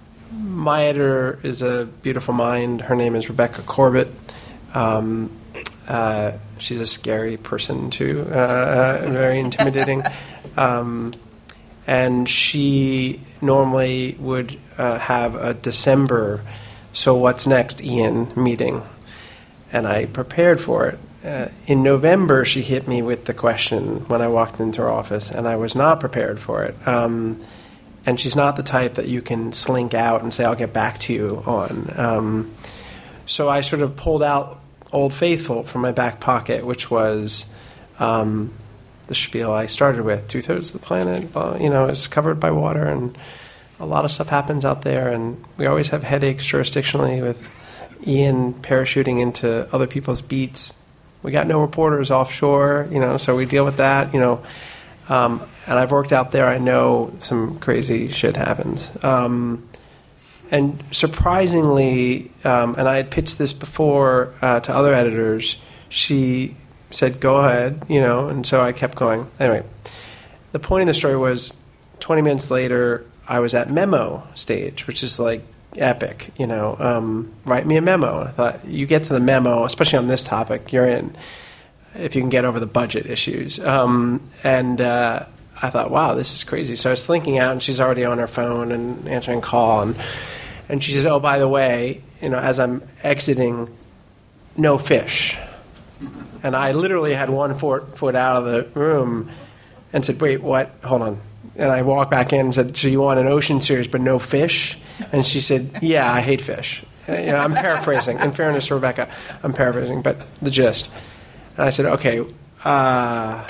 Speaker 4: my editor is a beautiful mind. Her name is Rebecca Corbett. Um, uh, she's a scary person too, uh, uh, very intimidating. Um, and she normally would uh, have a December, so what's next, Ian, meeting. And I prepared for it. Uh, in November, she hit me with the question when I walked into her office, and I was not prepared for it. Um, and she's not the type that you can slink out and say, I'll get back to you on. Um, so I sort of pulled out Old Faithful from my back pocket, which was um, the spiel I started with. Two-thirds of the planet, you know, is covered by water, and a lot of stuff happens out there, and we always have headaches jurisdictionally with Ian parachuting into other people's beats. We got no reporters offshore, you know, so we deal with that, you know. Um, and I've worked out there. I know some crazy shit happens. Um, and surprisingly, um, and I had pitched this before uh, to other editors, she said, go ahead, you know, and so I kept going. Anyway, the point of the story was twenty minutes later, I was at memo stage, which is like epic, you know, um, write me a memo. I thought, you get to the memo, especially on this topic, you're in, if you can get over the budget issues. Um, and uh, I thought, wow, this is crazy. So I was slinking out, and she's already on her phone and answering call, and and she says, oh, by the way, you know, as I'm exiting, no fish. And I literally had one foot, foot out of the room and said, wait, what? Hold on. And I walked back in and said, so you want an ocean series but no fish? And she said, yeah, I hate fish. You know, I'm paraphrasing. In fairness to Rebecca, I'm paraphrasing, but the gist. And I said, okay, uh,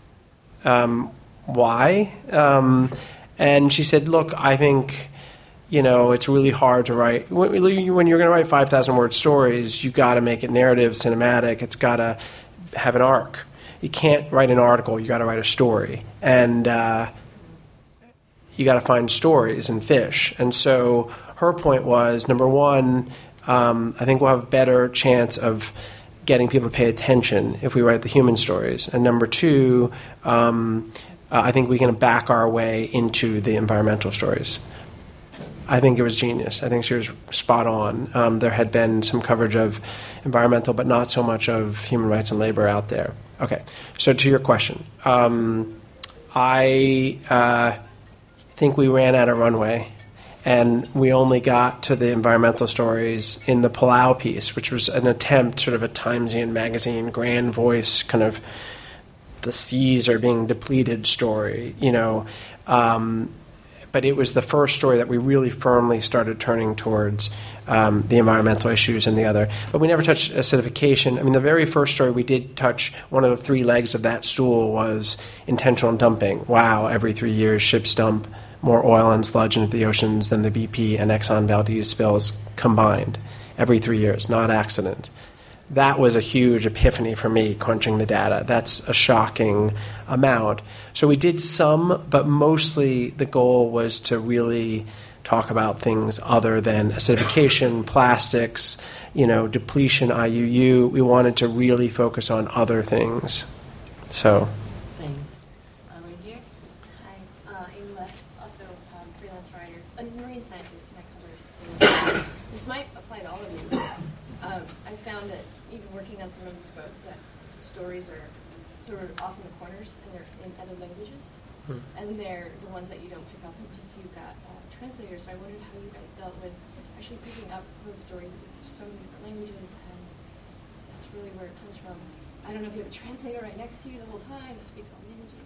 Speaker 4: um, why? Um, and she said, look, I think, you know, it's really hard to write. When you're going to write five thousand word stories, you got to make it narrative, cinematic. It's got to have an arc. You can't write an article. You got to write a story. And uh, you got to find stories and fish. And so her point was, number one, um, I think we'll have a better chance of getting people to pay attention if we write the human stories. And number two, um, uh, I think we can back our way into the environmental stories. I think it was genius. I think she was spot on. Um, there had been some coverage of environmental, but not so much of human rights and labor out there. Okay, so to your question, um, I uh, think we ran out of runway, and we only got to the environmental stories in the Palau piece, which was an attempt, sort of a Timesian magazine, grand voice, kind of the seas are being depleted story, you know. Um, but it was the first story that we really firmly started turning towards um, the environmental issues and the other. But we never touched acidification. I mean, the very first story we did touch, one of the three legs of that stool was intentional dumping. Wow, every three years ships dump more oil and sludge into the oceans than the B P and Exxon Valdez spills combined. Every three years, not accident. That was a huge epiphany for me, crunching the data. That's a shocking amount. So we did some, but mostly the goal was to really talk about things other than acidification, plastics, you know, depletion, I U U. We wanted to really focus on other things. So.
Speaker 1: Thanks. Uh, right here.
Speaker 7: Hi, uh, I'm West, also um, freelance writer, a marine scientist, and I cover sustainability. This might apply to all of you. Um, I found that even working on some of these boats, that stories are sort of off in the corners and they're in other languages, hmm. and they're the ones that you don't pick up unless you've got uh, translators. So I wondered how you guys dealt with actually picking up those stories in so many different languages, and that's really where it comes from. I don't know if you have a translator right next to you the whole time that speaks all languages.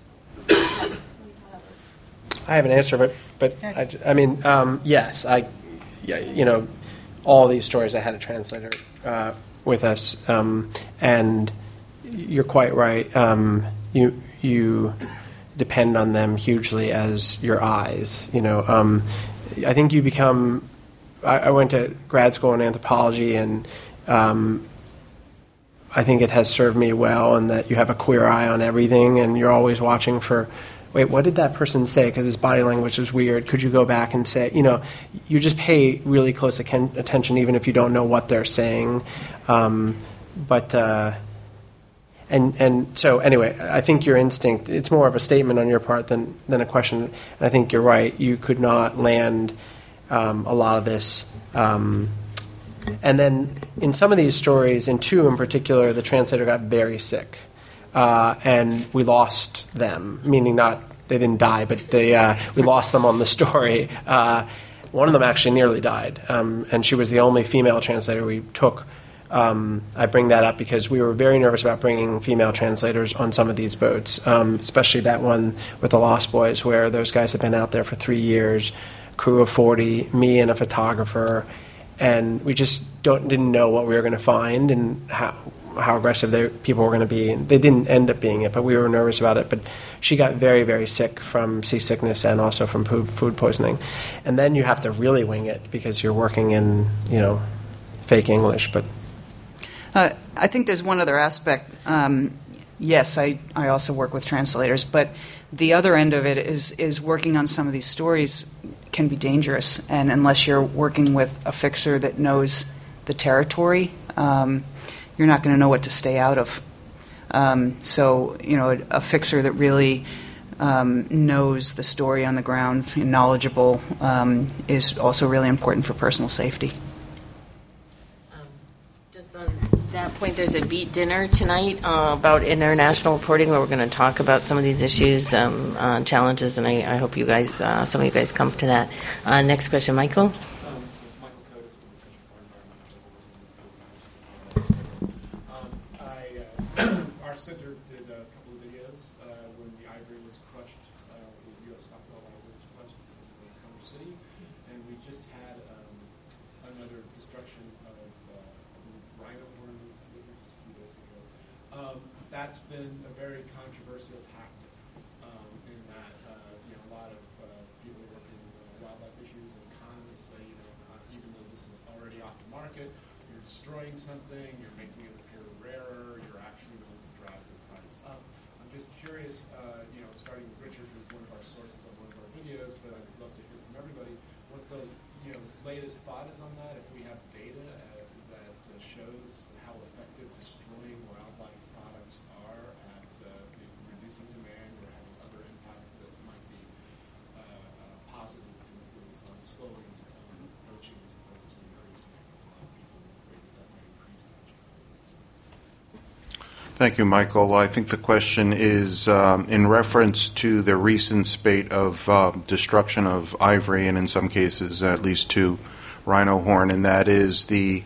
Speaker 4: I have an answer, but but I, I mean, um, yes, I, yeah, you know, all these stories I had a translator uh, with us, um, and you're quite right. Um, you you depend on them hugely as your eyes. You know, um, I think you become. I, I went to grad school in anthropology, and um, I think it has served me well, in that you have a queer eye on everything, and you're always watching for. Wait, what did that person say? Because his body language was weird. Could you go back and say, you know, you just pay really close attention, even if you don't know what they're saying. Um, but, uh, and and so anyway, I think your instinct, it's more of a statement on your part than, than a question. And I think you're right. You could not land um, a lot of this. Um, and then in some of these stories, in two in particular, the translator got very sick. Uh, and we lost them, meaning not they didn't die, but they uh, we lost them on the story. Uh, one of them actually nearly died, um, and she was the only female translator we took. Um, I bring that up because we were very nervous about bringing female translators on some of these boats, um, especially that one with the Lost Boys, where those guys have been out there for three years, crew of forty, me and a photographer, and we just don't didn't know what we were going to find and how. how aggressive they, people were going to be. And they didn't end up being it, but we were nervous about it. But she got very, very sick from seasickness and also from food, food poisoning. And then you have to really wing it because you're working in, you know, fake English. But
Speaker 3: uh, I think there's one other aspect. Um, yes, I, I also work with translators, but the other end of it is is working on some of these stories can be dangerous. And unless you're working with a fixer that knows the territory, um, you're not going to know what to stay out of. Um, so, you know, a, a fixer that really um, knows the story on the ground and knowledgeable um, is also really important for personal safety.
Speaker 1: Um, just on that point, there's a beat dinner tonight uh, about international reporting where we're going to talk about some of these issues, um, uh, challenges, and I, I hope you guys, uh, some of you guys come to that. Uh, next question, Michael.
Speaker 8: destruction of uh, rhino horns, I believe, just a few days ago. Um, that's been a very controversial tactic um, in that uh, you know a lot of uh, people working in uh, wildlife issues and economists say, you know, uh, even though this is already off the market, you're destroying something, you're making it appear rarer, you're actually going to drive the price up. I'm just curious, uh, you know, starting with Richard, who's one of our sources on one of our videos, but I'd love to hear from everybody what the you know latest thought is on that. If we have data uh, that uh, shows how effective destroying wildlife products are at uh, reducing demand or having other impacts that might be uh, uh, positive influence on slowing um, poaching as opposed to increasing it, because a lot of people are afraid that that might increase poaching.
Speaker 2: Thank you, Michael. I think the question is um, in reference to the recent spate of uh, destruction of ivory, and in some cases at least two rhino horn, and that is the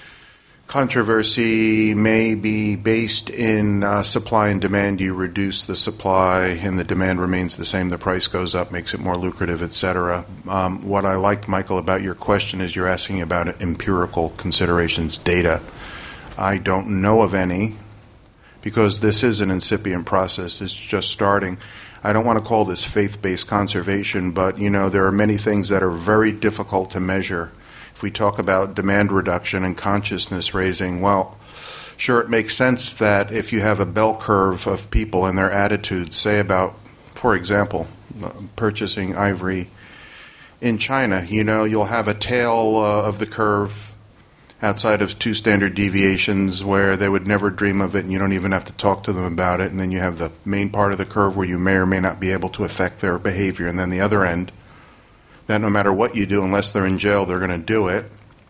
Speaker 2: controversy may be based in uh, supply and demand. You reduce the supply and the demand remains the same. The price goes up, makes it more lucrative, et cetera. Um, what I liked, Michael, about your question is you're asking about empirical considerations, data. I don't know of any, because this is an incipient process. It's just starting. I don't want to call this faith-based conservation, but, you know, there are many things that are very difficult to measure. If we talk about demand reduction and consciousness raising, well, sure, it makes sense that if you have a bell curve of people and their attitudes, say about, for example, purchasing ivory in China, you know, you'll have a tail uh, of the curve outside of two standard deviations where they would never dream of it and you don't even have to talk to them about it. And then you have the main part of the curve where you may or may not be able to affect their behavior. And then the other end, that no matter what you do, unless they're in jail, they're going to do it.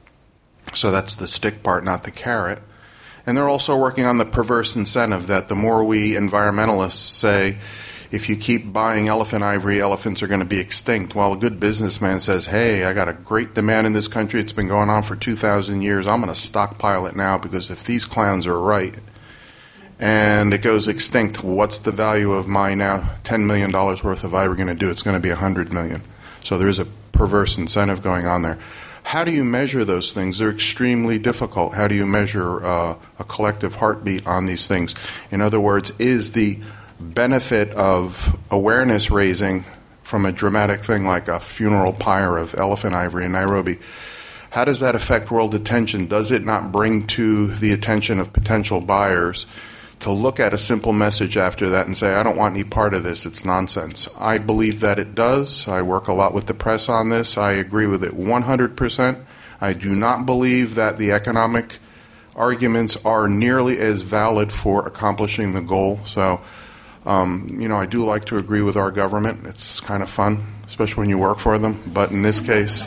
Speaker 2: So that's the stick part, not the carrot. And they're also working on the perverse incentive that the more we environmentalists say, if you keep buying elephant ivory, elephants are going to be extinct. While a good businessman says, hey, I got a great demand in this country. It's been going on for two thousand years. I'm going to stockpile it now because if these clowns are right and it goes extinct, what's the value of my now ten million dollars worth of ivory going to do? It's going to be one hundred million dollars. So there is a perverse incentive going on there. How do you measure those things? They're extremely difficult. How do you measure uh, a collective heartbeat on these things? In other words, is the benefit of awareness raising from a dramatic thing like a funeral pyre of elephant ivory in Nairobi, how does that affect world attention? Does it not bring to the attention of potential buyers to look at a simple message after that and say, I don't want any part of this, it's nonsense? I believe that it does. I work a lot with the press on this. I agree with it one hundred percent. I do not believe that the economic arguments are nearly as valid for accomplishing the goal. So Um, you know, I do like to agree with our government. It's kind of fun, especially when you work for them. But in this case,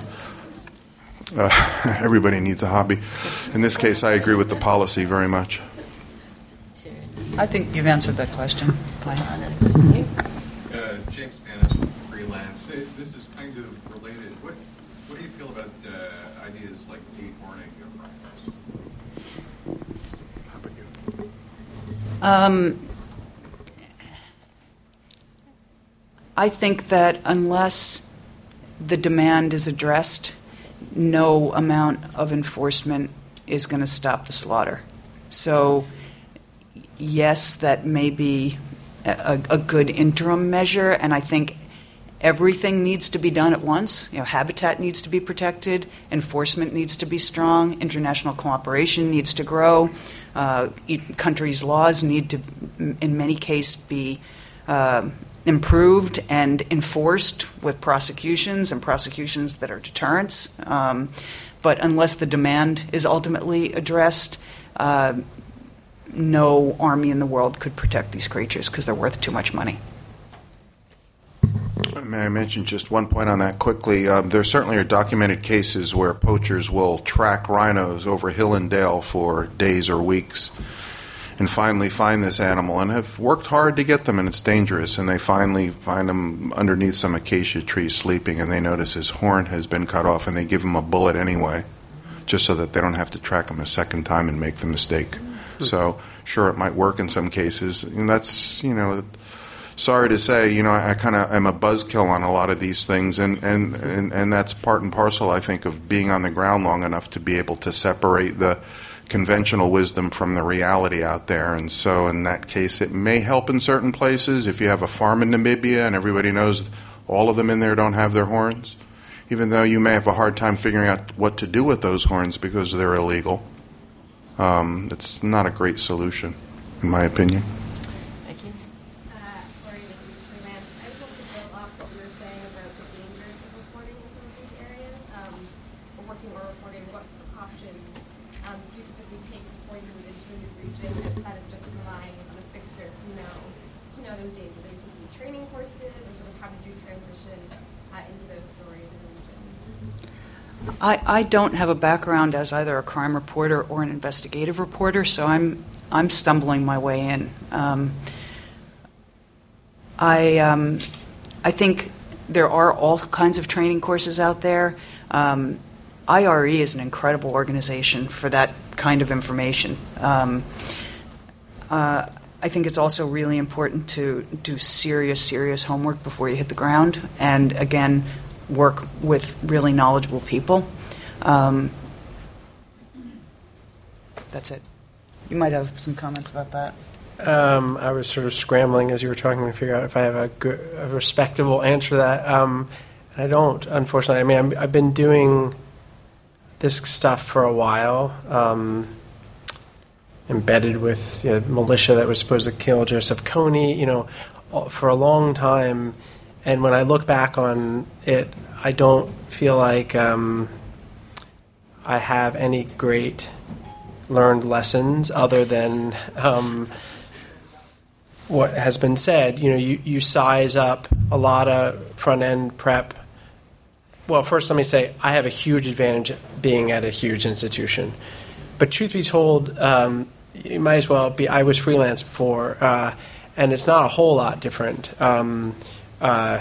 Speaker 2: uh, everybody needs a hobby. In this case, I agree with the policy very much.
Speaker 3: I think you've answered that question. Fine.
Speaker 9: Uh, James Panis from Freelance. Uh, This is kind of related. What What do you feel about uh, ideas like dehorning of rhinos?
Speaker 2: How about you?
Speaker 3: Um, I think that unless the demand is addressed, no amount of enforcement is going to stop the slaughter. So, yes, that may be a, a good interim measure, and I think everything needs to be done at once. You know, habitat needs to be protected, enforcement needs to be strong, international cooperation needs to grow, uh, countries' laws need to, in many cases, be uh, improved and enforced with prosecutions and prosecutions that are deterrents. Um, but unless the demand is ultimately addressed, uh, no army in the world could protect these creatures because they're worth too much money.
Speaker 2: May I mention just one point on that quickly? Uh, there certainly are documented cases where poachers will track rhinos over hill and dale for days or weeks and finally find this animal and have worked hard to get them, and it's dangerous. And they finally find him underneath some acacia trees sleeping, and they notice his horn has been cut off, and they give him a bullet anyway, just so that they don't have to track him a second time and make the mistake. So, sure, it might work in some cases. And that's, you know, sorry to say, you know, I, I kind of am a buzzkill on a lot of these things, and, and, and, and that's part and parcel, I think, of being on the ground long enough to be able to separate the conventional wisdom from the reality out there. And so in that case, it may help in certain places. If you have a farm in Namibia and everybody knows all of them in there don't have their horns, even though you may have a hard time figuring out what to do with those horns because they're illegal. Um, it's not a great solution, in my opinion.
Speaker 1: Thank you.
Speaker 7: Uh, Lori with Freelance. I just wanted to build off what you were saying about the dangers of reporting in some of these areas, um, or working or reporting. What precautions um, do you typically take before you move into a new region outside of just relying on a fixer to know to know those dangers? Are you taking training courses, or sort of how did you transition uh, into those stories and regions?
Speaker 3: I, I don't have a background as either a crime reporter or an investigative reporter, so I'm I'm stumbling my way in. Um, I um, I think there are all kinds of training courses out there. Um, I R E is an incredible organization for that kind of information. Um, uh, I think it's also really important to do serious, serious homework before you hit the ground, and again, work with really knowledgeable people. Um, that's it. You might have some comments about that.
Speaker 4: Um, I was sort of scrambling as you were talking to figure out if I have a, good, a respectable answer to that. Um, and I don't, unfortunately. I mean, I'm, I've been doing this stuff for a while, um, embedded with you know, militia that was supposed to kill Joseph Kony, you know, for a long time. And when I look back on it, I don't feel like um, I have any great learned lessons other than um, what has been said. You know, you, you size up a lot of front-end prep. Well, first let me say I have a huge advantage being at a huge institution. But truth be told, um, you might as well be, I was freelance before, uh, and it's not a whole lot different. Um, uh,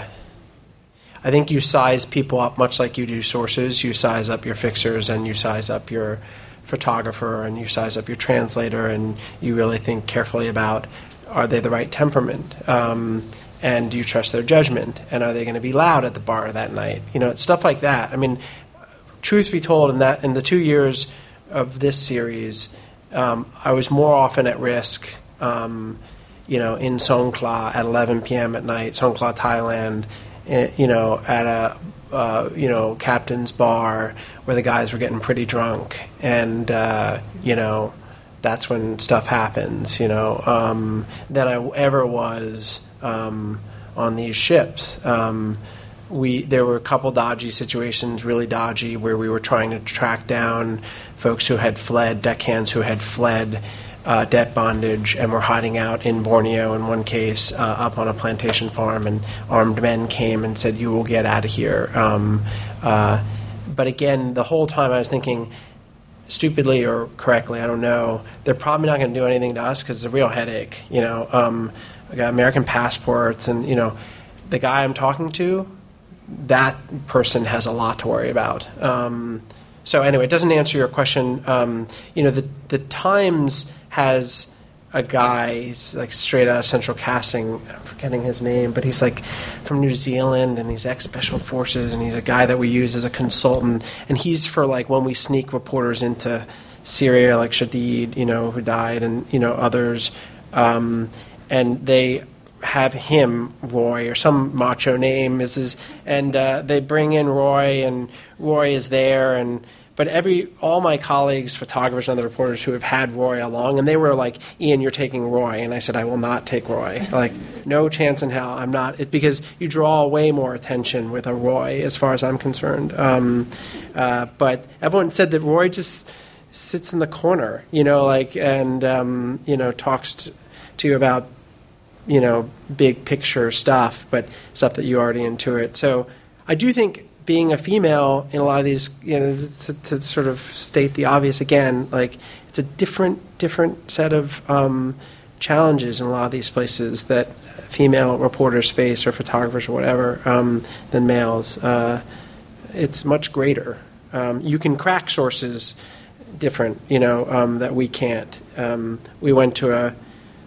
Speaker 4: I think you size people up much like you do sources. You size up your fixers and you size up your photographer and you size up your translator, and you really think carefully about, are they the right temperament? Um, and do you trust their judgment? And are they going to be loud at the bar that night? You know, stuff like that. I mean, truth be told, in that in the two years of this series, um, I was more often at risk, um, you know, in Songkhla at eleven p.m. at night, Songkhla, Thailand, you know, at a, uh, you know, captain's bar where the guys were getting pretty drunk. And, uh, you know, that's when stuff happens, you know, um, than I ever was um, on these ships. Um, we there were a couple dodgy situations, really dodgy, where we were trying to track down folks who had fled, deckhands who had fled uh, debt bondage and were hiding out in Borneo in one case, uh, up on a plantation farm, and armed men came and said, "You will get out of here." Um, uh, but again, the whole time I was thinking, stupidly or correctly, I don't know, they're probably not going to do anything to us because it's a real headache. You know, um, I got American passports, and you know, the guy I'm talking to, that person has a lot to worry about. Um, so anyway, it doesn't answer your question. Um, you know, the the Times has a guy, he's like straight out of Central Casting, I'm forgetting his name, but he's like from New Zealand, and he's ex-Special Forces, and he's a guy that we use as a consultant, and he's for like when we sneak reporters into Syria, like Shadid, you know, who died, and, you know, others, um, and they have him, Roy, or some macho name, is his, and uh, they bring in Roy, and Roy is there, and but every all my colleagues, photographers and other reporters who have had Roy along, and they were like, "Ian, you're taking Roy," and I said, "I will not take Roy. Like, no chance in hell. I'm not." It, because you draw way more attention with a Roy, as far as I'm concerned. Um, uh, but everyone said that Roy just sits in the corner, you know, like, and um, you know, talks to, to you about, you know, big picture stuff, but stuff that you already intuit. So I do think being a female in a lot of these, you know, to, to sort of state the obvious again, like, it's a different, different set of um, challenges in a lot of these places that female reporters face, or photographers or whatever, um, than males. Uh, it's much greater. Um, you can crack sources different, you know, um, that we can't. Um, we went to a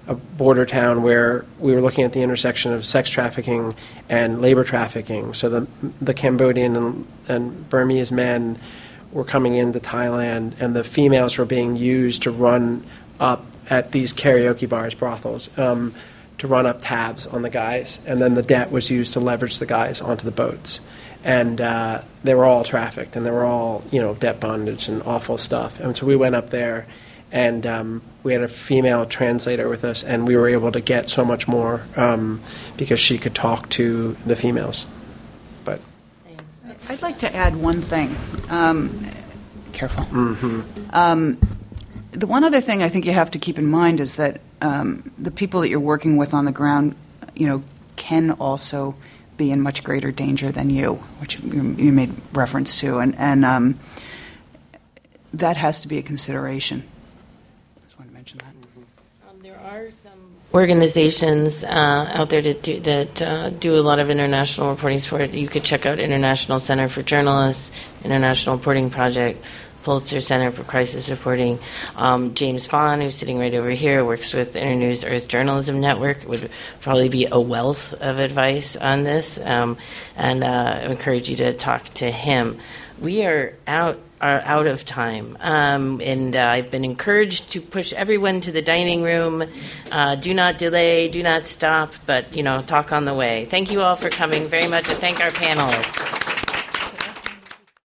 Speaker 4: a border town where we were looking at the intersection of sex trafficking and labor trafficking. So the the Cambodian and, and Burmese men were coming into Thailand, and the females were being used to run up at these karaoke bars, brothels, um, to run up tabs on the guys, and then the debt was used to leverage the guys onto the boats. And uh, they were all trafficked, and they were all, you know, debt bondage and awful stuff. And so we went up there, and um, we had a female translator with us, and we were able to get so much more um, because she could talk to the females. But
Speaker 3: I'd like to add one thing. Um, careful.
Speaker 4: mm-hmm.
Speaker 3: Um, the one other thing I think you have to keep in mind is that um, the people that you're working with on the ground, you know, can also be in much greater danger than you, which you, you made reference to, and and um, that has to be a consideration. I just want to mention that.
Speaker 1: Um, there are some organizations uh, out there that do, that uh, do a lot of international reporting support. You could check out International Center for Journalists, International Reporting Project, Pulitzer Center for Crisis Reporting. Um, James Fawn, who's sitting right over here, works with Internews Earth Journalism Network, would probably be a wealth of advice on this, um, and uh, I encourage you to talk to him. We are out are out of time, um, and uh, I've been encouraged to push everyone to the dining room. Uh, do not delay, do not stop, but, you know, talk on the way. Thank you all for coming very much, and thank our panelists.